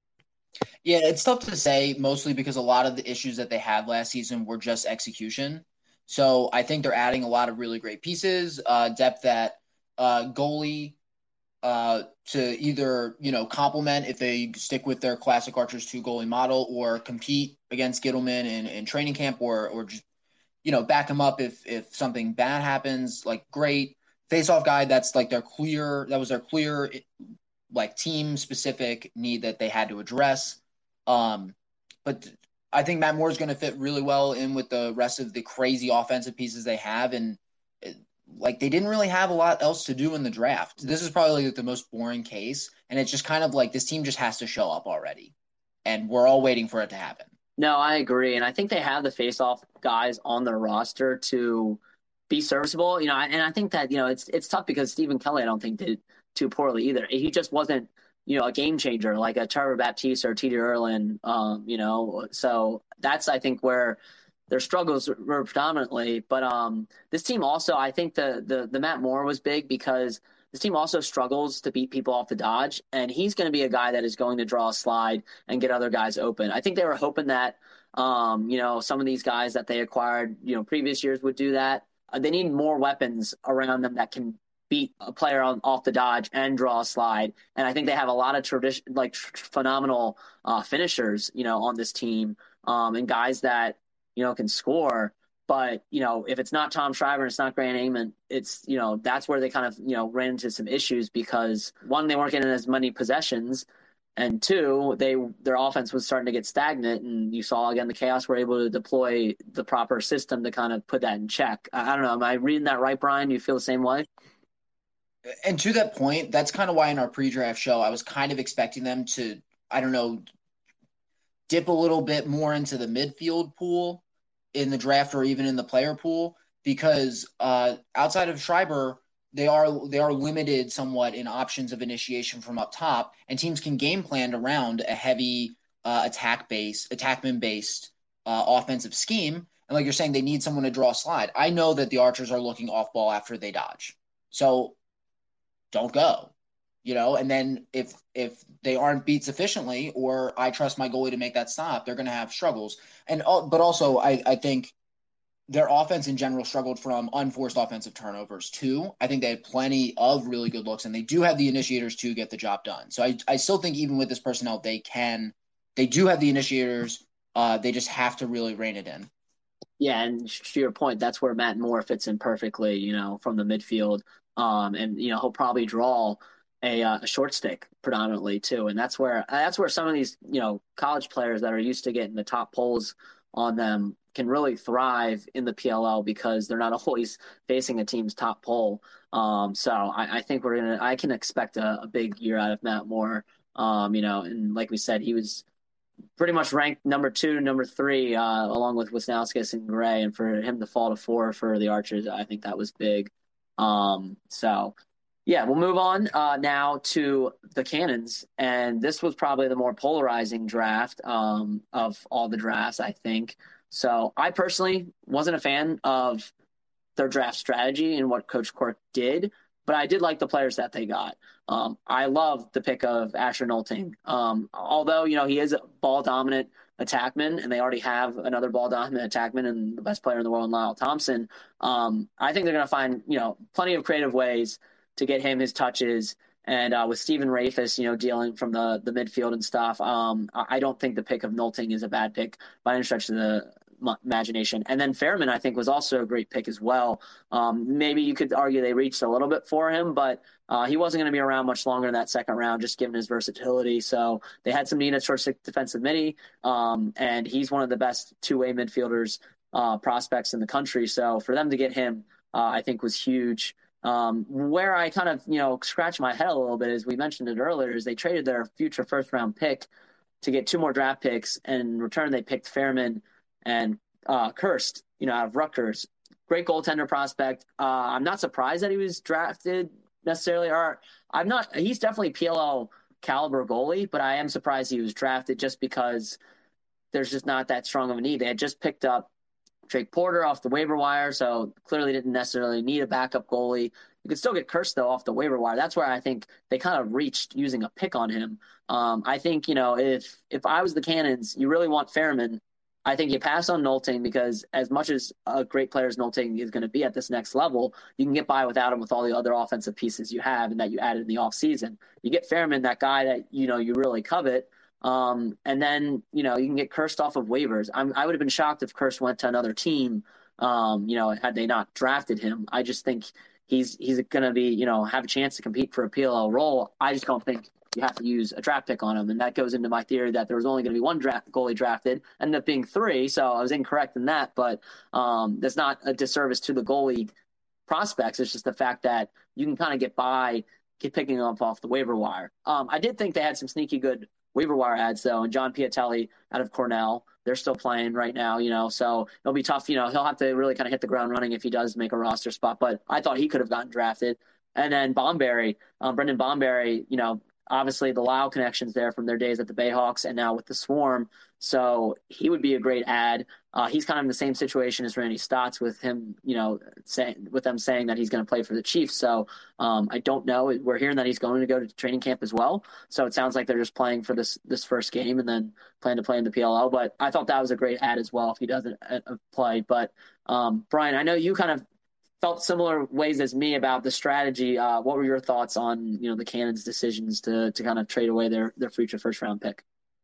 Yeah, it's tough to say, mostly because a lot of the issues that they had last season were just execution. So I think they're adding a lot of really great pieces, uh, depth at uh, goalie uh, to either, you know, complement if they stick with their classic Archers two goalie model, or compete against Gittleman in, in training camp, or or just, you know, back him up if if something bad happens. Like, great face-off guy. That's like their clear. That was their clear, like, team specific need that they had to address. Um, but I think Matt Moore is going to fit really well in with the rest of the crazy offensive pieces they have. And it, like, they didn't really have a lot else to do in the draft. This is probably like the most boring case. And it's just kind of like this team just has to show up already. And we're all waiting for it to happen. No, I agree. And I think they have the face-off guys on their roster to be serviceable. You know, and I think that, you know, it's it's tough because Stephen Kelly, I don't think, did too poorly either. He just wasn't, you know, a game changer like a Trevor Baptiste or T D Erlin, um, you know. So that's, I think, where their struggles were predominantly. But um, this team also, I think the, the the Matt Moore was big because this team also struggles to beat people off the dodge, and he's going to be a guy that is going to draw a slide and get other guys open. I think they were hoping that, um, you know, some of these guys that they acquired, you know, previous years would do that. Uh, they need more weapons around them that can beat a player on, off the dodge and draw a slide. And I think they have a lot of tradition, like tr- phenomenal uh, finishers, you know, on this team, um, and guys that, you know, can score. But, you know, if it's not Tom Schreiber and it's not Grant Amon, it's, you know, that's where they kind of, you know, ran into some issues because, one, they weren't getting as many possessions, and two, they their offense was starting to get stagnant. And you saw, again, the Chaos were able to deploy the proper system to kind of put that in check. I, I don't know. Am I reading that right, Brian? Do you feel the same way? And to that point, that's kind of why in our pre-draft show, I was kind of expecting them to, I don't know, dip a little bit more into the midfield pool in the draft or even in the player pool, because uh, outside of Schreiber, they are they are limited somewhat in options of initiation from up top, and teams can game plan around a heavy uh, attack base, attackman based uh, offensive scheme. And like you're saying, they need someone to draw a slide. I know that the Archers are looking off ball after they dodge, so don't go, you know. And then if if they aren't beat sufficiently, or I trust my goalie to make that stop, they're going to have struggles. And but also, I, I think their offense in general struggled from unforced offensive turnovers too. I think they had plenty of really good looks, and they do have the initiators to get the job done. So I, I still think even with this personnel, they can, they do have the initiators. Uh, they just have to really rein it in. Yeah, and to your point, that's where Matt Moore fits in perfectly, you know, from the midfield. Um, and, you know, he'll probably draw a, uh, a short stick predominantly too. And that's where, that's where some of these, you know, college players that are used to getting the top pulls on them, can really thrive in the P L L because they're not always facing a team's top pole. Um, so I, I think we're gonna. I can expect a, a big year out of Matt Moore. Um, you know, and like we said, he was pretty much ranked number two, number three, uh, along with Wisnauskas and Gray, and for him to fall to four for the Archers, I think that was big. Um, so. Yeah, we'll move on uh, now to the Cannons, and this was probably the more polarizing draft um, of all the drafts, I think. So I personally wasn't a fan of their draft strategy and what Coach Quirk did, but I did like the players that they got. Um, I love the pick of Asher Nolting. Um, although, you know, he is a ball-dominant attackman, and they already have another ball-dominant attackman and the best player in the world, Lyle Thompson. Um, I think they're going to find, you know, plenty of creative ways to get him his touches. And uh, with Steven Rafis, you know, dealing from the, the midfield and stuff, um, I don't think the pick of Nolting is a bad pick by any stretch of the imagination. And then Fairman, I think, was also a great pick as well. Um, maybe you could argue they reached a little bit for him, but uh, he wasn't going to be around much longer in that second round, just given his versatility. So they had some need at short stick defensive midi, um, and he's one of the best two-way midfielders uh, prospects in the country. So for them to get him, uh, I think was huge. Um, where I kind of, you know, scratch my head a little bit, as we mentioned it earlier, is they traded their future first round pick to get two more draft picks, and in return they picked Fairman and uh, Kirst, you know, out of Rutgers. Great goaltender prospect. Uh, I'm not surprised that he was drafted necessarily, or I'm not. He's definitely P L L caliber goalie, but I am surprised he was drafted just because there's just not that strong of a need. They had just picked up Drake Porter off the waiver wire, so clearly didn't necessarily need a backup goalie. You could still get Kirst, though, off the waiver wire. That's where I think they kind of reached using a pick on him. Um, I think, you know, if if I was the Cannons, you really want Fairman, I think you pass on Nolting, because as much as a great player as Nolting is going to be at this next level, you can get by without him with all the other offensive pieces you have and that you added in the offseason. You get Fairman, that guy that, you know, you really covet. Um, and then, you know, you can get Kirst off of waivers. I'm, I would have been shocked if Kirst went to another team, um, you know, had they not drafted him. I just think he's he's going to be, you know, have a chance to compete for a P L L role. I just don't think you have to use a draft pick on him. And that goes into my theory that there was only going to be one draft goalie drafted, ended up being three. So I was incorrect in that, but um, that's not a disservice to the goalie prospects. It's just the fact that you can kind of get by, get picking up off the waiver wire. Um, I did think they had some sneaky good waiver wire ads, though, and John Piatelli out of Cornell. They're still playing right now, you know, so it'll be tough. You know, he'll have to really kind of hit the ground running if he does make a roster spot, but I thought he could have gotten drafted. And then Bomberry, um, Brendan Bomberry, you know, obviously the Lau connections there from their days at the Bayhawks and now with the Swarm. So he would be a great ad. Uh, he's kind of in the same situation as Randy Stotts with him, you know, saying with them saying that he's going to play for the Chiefs. So um, I don't know. We're hearing that he's going to go to training camp as well. So it sounds like they're just playing for this this first game and then plan to play in the P L L. But I thought that was a great ad as well if he doesn't uh, play. But um, Brian, I know you kind of felt similar ways as me about the strategy. Uh, what were your thoughts on, you know, the Cannons' decisions to to kind of trade away their their future first round pick?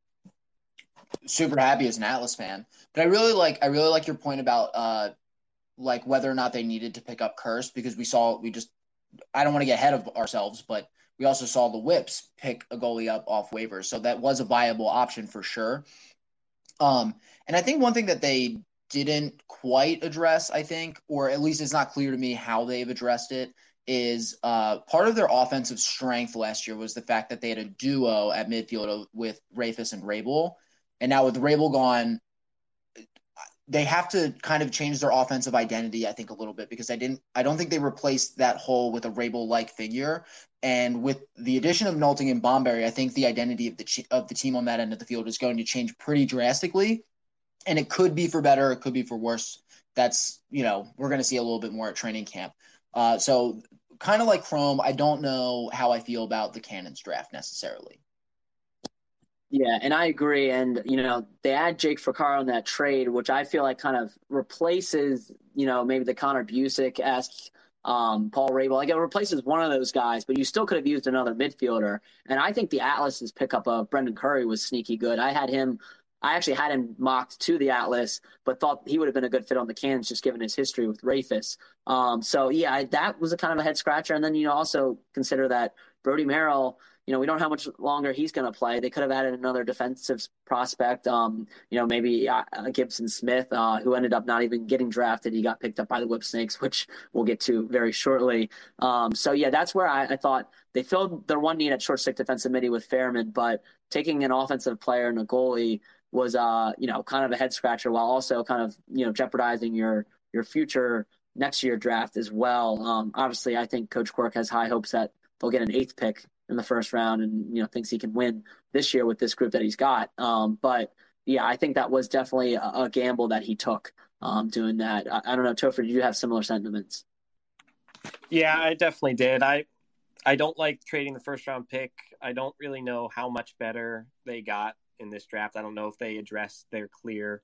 Super happy as an Atlas fan, but I really like I really like your point about uh like whether or not they needed to pick up Kirst, because we saw we just I don't want to get ahead of ourselves, but we also saw the Whips pick a goalie up off waivers, so that was a viable option for sure. Um, and I think one thing that they didn't quite address, I think, or at least it's not clear to me how they've addressed it, is uh, part of their offensive strength last year was the fact that they had a duo at midfield with Rafis and Rabel. And now with Rabel gone, they have to kind of change their offensive identity, I think, a little bit, because I didn't, I don't think they replaced that hole with a Rabel-like figure. And with the addition of Nolting and Bomberry, I think the identity of the of the team on that end of the field is going to change pretty drastically. And it could be for better, it could be for worse. That's, you know, we're going to see a little bit more at training camp. Uh, so kind of like Chrome, I don't know how I feel about the Cannons draft necessarily. Yeah, and I agree. And, you know, they add Jake Fricaro in that trade, which I feel like kind of replaces, you know, maybe the Connor Busick-esque um, Paul Rabel. Like, it replaces one of those guys, but you still could have used another midfielder. And I think the Atlas's pickup of Brendan Curry was sneaky good. I had him – I actually had him mocked to the Atlas, but thought he would have been a good fit on the Cannons just given his history with Rafis. Um, so, yeah, I, that was a kind of a head-scratcher. And then, you know, also consider that Brody Merrill, you know, we don't know how much longer he's going to play. They could have added another defensive prospect, um, you know, maybe uh, Gibson Smith, uh, who ended up not even getting drafted. He got picked up by the Whip Snakes, which we'll get to very shortly. Um, so, yeah, that's where I, I thought they filled their one need at short stick defensive midi with Fairman, but taking an offensive player and a goalie was, uh, you know, kind of a head scratcher while also kind of, you know, jeopardizing your your future next year draft as well. Um, obviously, I think Coach Quirk has high hopes that they'll get an eighth pick in the first round and, you know, thinks he can win this year with this group that he's got. Um, but, yeah, I think that was definitely a, a gamble that he took um, doing that. I, I don't know, Topher, did you have similar sentiments? Yeah, I definitely did. I I don't like trading the first round pick. I don't really know how much better they got in this draft. I don't know if they addressed their clear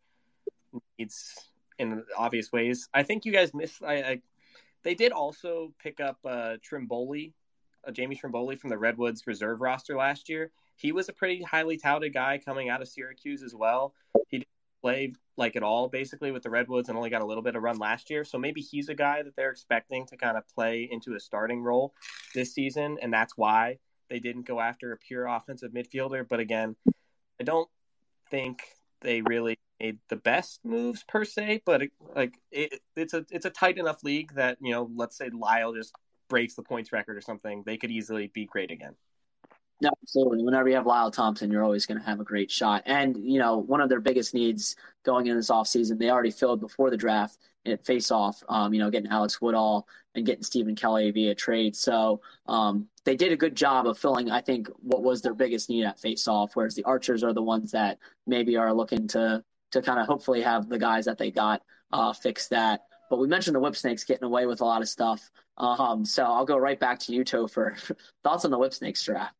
needs in obvious ways. I think you guys missed. I, I they did also pick up uh, Trimboli, uh, Jamie Trimboli from the Redwoods reserve roster last year. He was a pretty highly touted guy coming out of Syracuse as well. He didn't play like at all basically with the Redwoods and only got a little bit of run last year. So maybe he's a guy that they're expecting to kind of play into a starting role this season, and that's why they didn't go after a pure offensive midfielder. But again, I don't think they really made the best moves per se, but it, like it, it's a it's a tight enough league that, you know, let's say Lyle just breaks the points record or something, they could easily be great again. No, absolutely. Whenever you have Lyle Thompson, you're always going to have a great shot. And, you know, one of their biggest needs going into this offseason, they already filled before the draft at face-off, um, you know, getting Alex Woodall and getting Stephen Kelly via trade. So um, they did a good job of filling, I think, what was their biggest need at face-off, whereas the Archers are the ones that maybe are looking to to kind of hopefully have the guys that they got uh, fix that. But we mentioned the Whip Snakes getting away with a lot of stuff. Um, so I'll go right back to you, Topher. Thoughts on the Whip Snakes draft?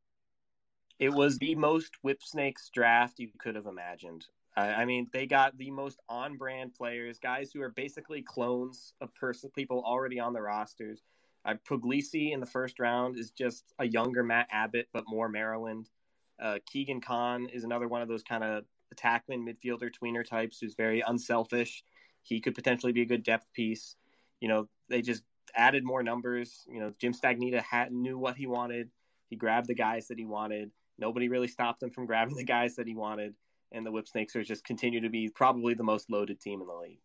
It was the most Whip Snakes draft you could have imagined. Uh, I mean, they got the most on-brand players, guys who are basically clones of person, people already on the rosters. Uh, Puglisi in the first round is just a younger Matt Abbott, but more Maryland. Uh, Keegan Kahn is another one of those kind of attackman midfielder tweener types who's very unselfish. He could potentially be a good depth piece. You know, they just added more numbers. You know, Jim Stagnita had, knew what he wanted. He grabbed the guys that he wanted. Nobody really stopped him from grabbing the guys that he wanted. And the Whip Snakes are just continue to be probably the most loaded team in the league.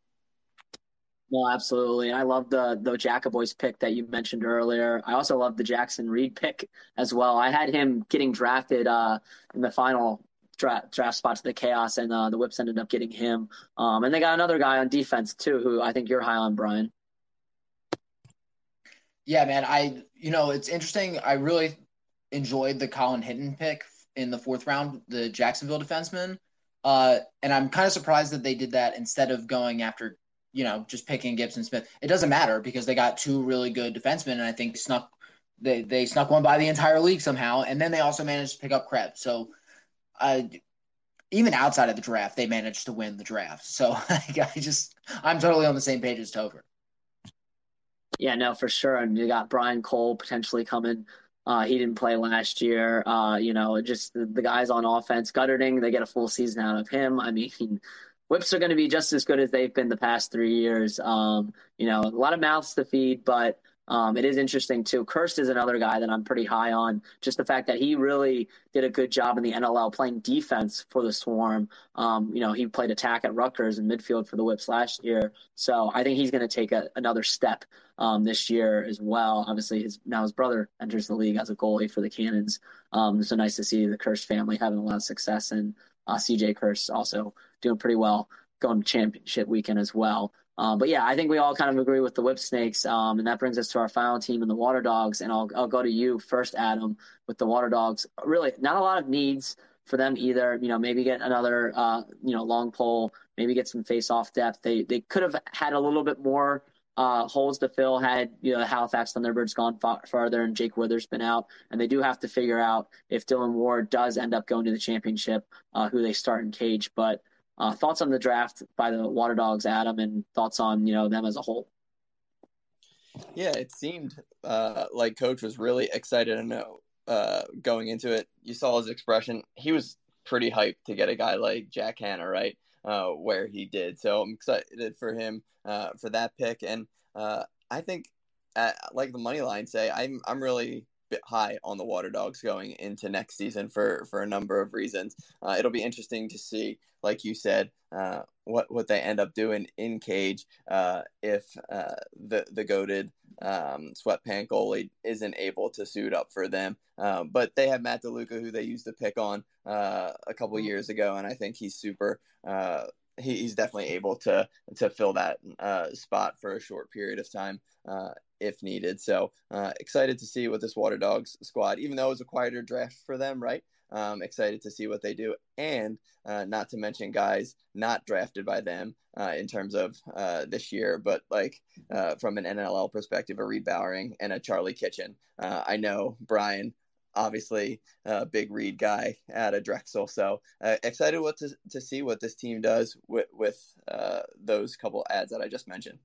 No, absolutely. I love the the Jacoboys pick that you mentioned earlier. I also love the Jackson Reed pick as well. I had him getting drafted uh, in the final draft, draft spot to the Chaos, and uh, the Whips ended up getting him. Um, and they got another guy on defense, too, who I think you're high on, Brian. Yeah, man. I, you know, it's interesting. I really enjoyed the Colin Hinton pick in the fourth round, the Jacksonville defenseman. Uh, and I'm kind of surprised that they did that instead of going after, you know, just picking Gibson Smith. It doesn't matter because they got two really good defensemen, and I think snuck they they snuck one by the entire league somehow. And then they also managed to pick up Krebs. So uh, even outside of the draft, they managed to win the draft. So I just I'm totally on the same page as Topher. Yeah, no, for sure. And you got Brian Cole potentially coming. Uh, he didn't play last year. Uh, you know, just the, the guys on offense, Gutterding, they get a full season out of him. I mean, Whips are going to be just as good as they've been the past three years. Um, you know, a lot of mouths to feed, but um, it is interesting too. Kirst is another guy that I'm pretty high on. Just the fact that he really did a good job in the N L L playing defense for the Swarm. Um, you know, he played attack at Rutgers and midfield for the Whips last year. So I think he's going to take a, another step um, this year as well. Obviously, his now his brother enters the league as a goalie for the Cannons. Um, so nice to see the Kirst family having a lot of success, and uh, C J Kirst also doing pretty well going to championship weekend as well. Um, but yeah, I think we all kind of agree with the Whip Snakes, um, and that brings us to our final team in the Water Dogs. And I'll I'll go to you first, Adam, with the Water Dogs. Really, not a lot of needs for them either. You know, maybe get another uh, you know long pole, maybe get some face-off depth. They they could have had a little bit more uh, holes to fill had you know the Halifax Thunderbirds gone far, farther and Jake Withers been out. And they do have to figure out if Dylan Ward does end up going to the championship, uh, who they start in cage, but. Uh, thoughts on the draft by the Water Dogs, Adam, and thoughts on, you know, them as a whole? Yeah, it seemed uh, like Coach was really excited to know uh, going into it. You saw his expression. He was pretty hyped to get a guy like Jack Hanna, right, uh, where he did. So I'm excited for him uh, for that pick. And uh, I think, uh, like the money line say, I'm I'm really high on the Water Dogs going into next season for, for a number of reasons. Uh, it'll be interesting to see, like you said, uh, what, what they end up doing in cage uh, if uh, the, the goated um, sweatpant goalie isn't able to suit up for them. Um, but they have Matt DeLuca, who they used to pick on uh, a couple years ago, and I think he's super uh, he, he's definitely able to to fill that uh, spot for a short period of time uh, if needed. So uh, excited to see what this Water Dogs squad, even though it was a quieter draft for them, right? Um, excited to see what they do, and uh, not to mention guys not drafted by them uh, in terms of uh, this year, but like uh, from an N L L perspective, a Reed Bowering and a Charlie Kitchen. Uh, I know Brian, obviously a big Reed guy at a Drexel, so uh, excited what to to see what this team does with with uh, those couple ads that I just mentioned.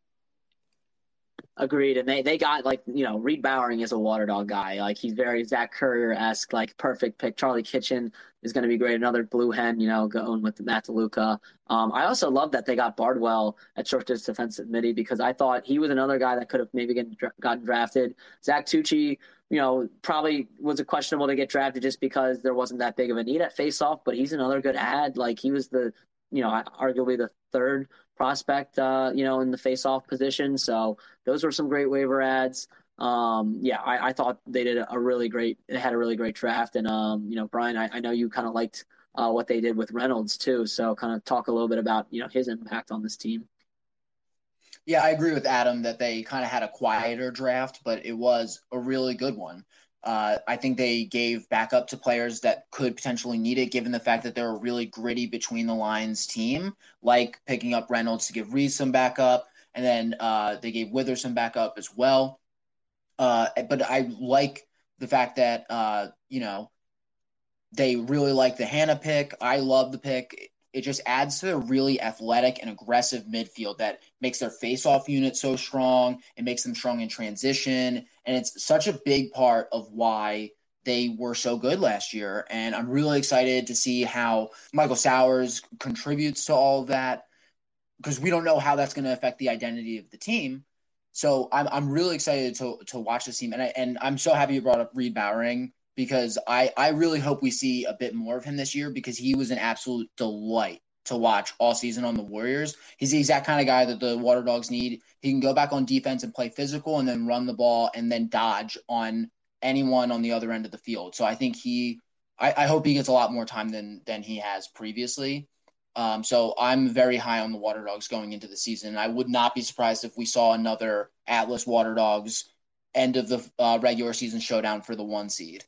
Agreed. And they, they got, like, you know, Reed Bowering is a Water Dog guy. Like, he's very Zach Courier-esque, like, perfect pick. Charlie Kitchen is going to be great. Another blue hen, you know, going with Matt DeLuca. Um, I also love that they got Bardwell at short distance defensive midi, because I thought he was another guy that could have maybe gotten, gotten drafted. Zach Tucci, you know, probably was a questionable to get drafted just because there wasn't that big of a need at faceoff, but he's another good ad. Like, he was the, you know, arguably the third prospect, uh, you know, in the faceoff position. So those were some great waiver ads. Um, yeah, I, I thought they did a really great, they had a really great draft. And, um, you know, Brian, I, I know you kind of liked uh, what they did with Reynolds too. So kind of talk a little bit about, you know, his impact on this team. Yeah, I agree with Adam that they kind of had a quieter draft, but it was a really good one. Uh, I think they gave backup to players that could potentially need it, given the fact that they're a really gritty between the lines team, like picking up Reynolds to give Reese some backup, and then uh, they gave Wither some backup as well. Uh, but I like the fact that, uh, you know, they really like the Hannah pick. I love the pick. It just adds to a really athletic and aggressive midfield that makes their face-off unit so strong. It makes them strong in transition. And it's such a big part of why they were so good last year. And I'm really excited to see how Michael Sowers contributes to all of that, because we don't know how that's going to affect the identity of the team. So I'm I'm really excited to to watch this team. And, I, and I'm so happy you brought up Reed Bowering, because I, I really hope we see a bit more of him this year, because he was an absolute delight to watch all season on the Warriors. He's the exact kind of guy that the Water Dogs need. He can go back on defense and play physical and then run the ball and then dodge on anyone on the other end of the field. So I think he I, I hope he gets a lot more time than than he has previously. Um, so I'm very high on the Water Dogs going into the season. I would not be surprised if we saw another Atlas Water Dogs end of the uh, regular season showdown for the one seed.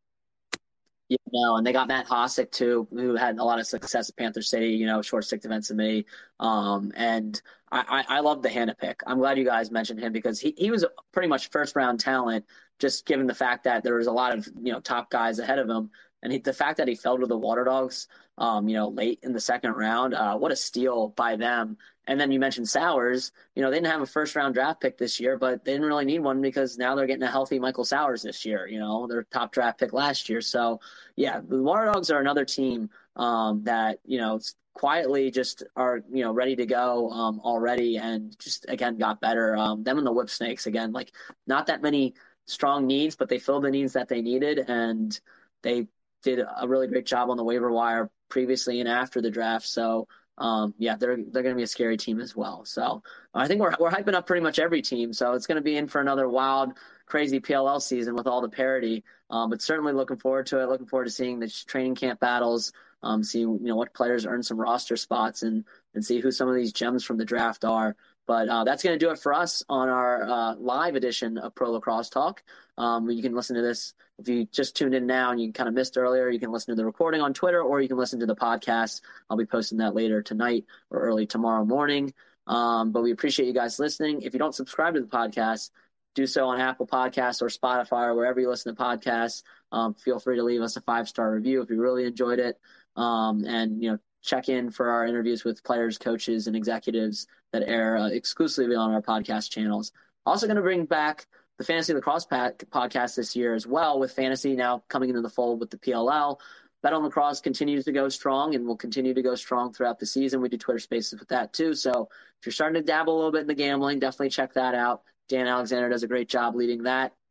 Yeah, no, and they got Matt Hossack too, who had a lot of success at Panther City, you know, short stick defense to me. Um, and I, I, I love the Hannah pick. I'm glad you guys mentioned him, because he, he was pretty much first round talent, just given the fact that there was a lot of, you know, top guys ahead of him. And he, the fact that he fell to the Water Dogs, um, you know, late in the second round, uh, what a steal by them. And then you mentioned Sowers. You know, they didn't have a first-round draft pick this year, but they didn't really need one, because now they're getting a healthy Michael Sowers this year, you know, their top draft pick last year. So, yeah, the Water Dogs are another team um, that, you know, quietly just are, you know, ready to go um, already, and just, again, got better. Um, them and the Whip Snakes, again, like, not that many strong needs, but they filled the needs that they needed, and they did a really great job on the waiver wire previously and after the draft. So, Um, yeah, they're they're going to be a scary team as well. So I think we're we're hyping up pretty much every team. So it's going to be in for another wild, crazy P L L season with all the parity. Um, but certainly looking forward to it. Looking forward to seeing the training camp battles. Um, see you know what players earn some roster spots, and and see who some of these gems from the draft are. But uh, that's going to do it for us on our uh, live edition of Pro Lacrosse Talk. Um, you can listen to this if you just tuned in now and you kind of missed earlier. You can listen to the recording on Twitter, or you can listen to the podcast. I'll be posting that later tonight or early tomorrow morning. Um, but we appreciate you guys listening. If you don't subscribe to the podcast, do so on Apple Podcasts or Spotify or wherever you listen to podcasts. Um, feel free to leave us a five-star review if you really enjoyed it. Um, and, you know, check in for our interviews with players, coaches, and executives that air uh, exclusively on our podcast channels. Also going to bring back the Fantasy Lacrosse podcast this year as well, with fantasy now coming into the fold with the P L L. Bet on Lacrosse continues to go strong and will continue to go strong throughout the season. We do Twitter Spaces with that too. So if you're starting to dabble a little bit in the gambling, definitely check that out. Dan Alexander does a great job leading that.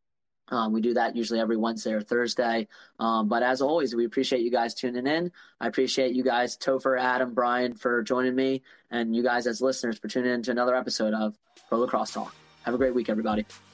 Um, we do that usually every Wednesday or Thursday. Um, but as always, we appreciate you guys tuning in. I appreciate you guys, Topher, Adam, Brian, for joining me, and you guys as listeners for tuning in to another episode of Pro Lacrosse Talk. Have a great week, everybody.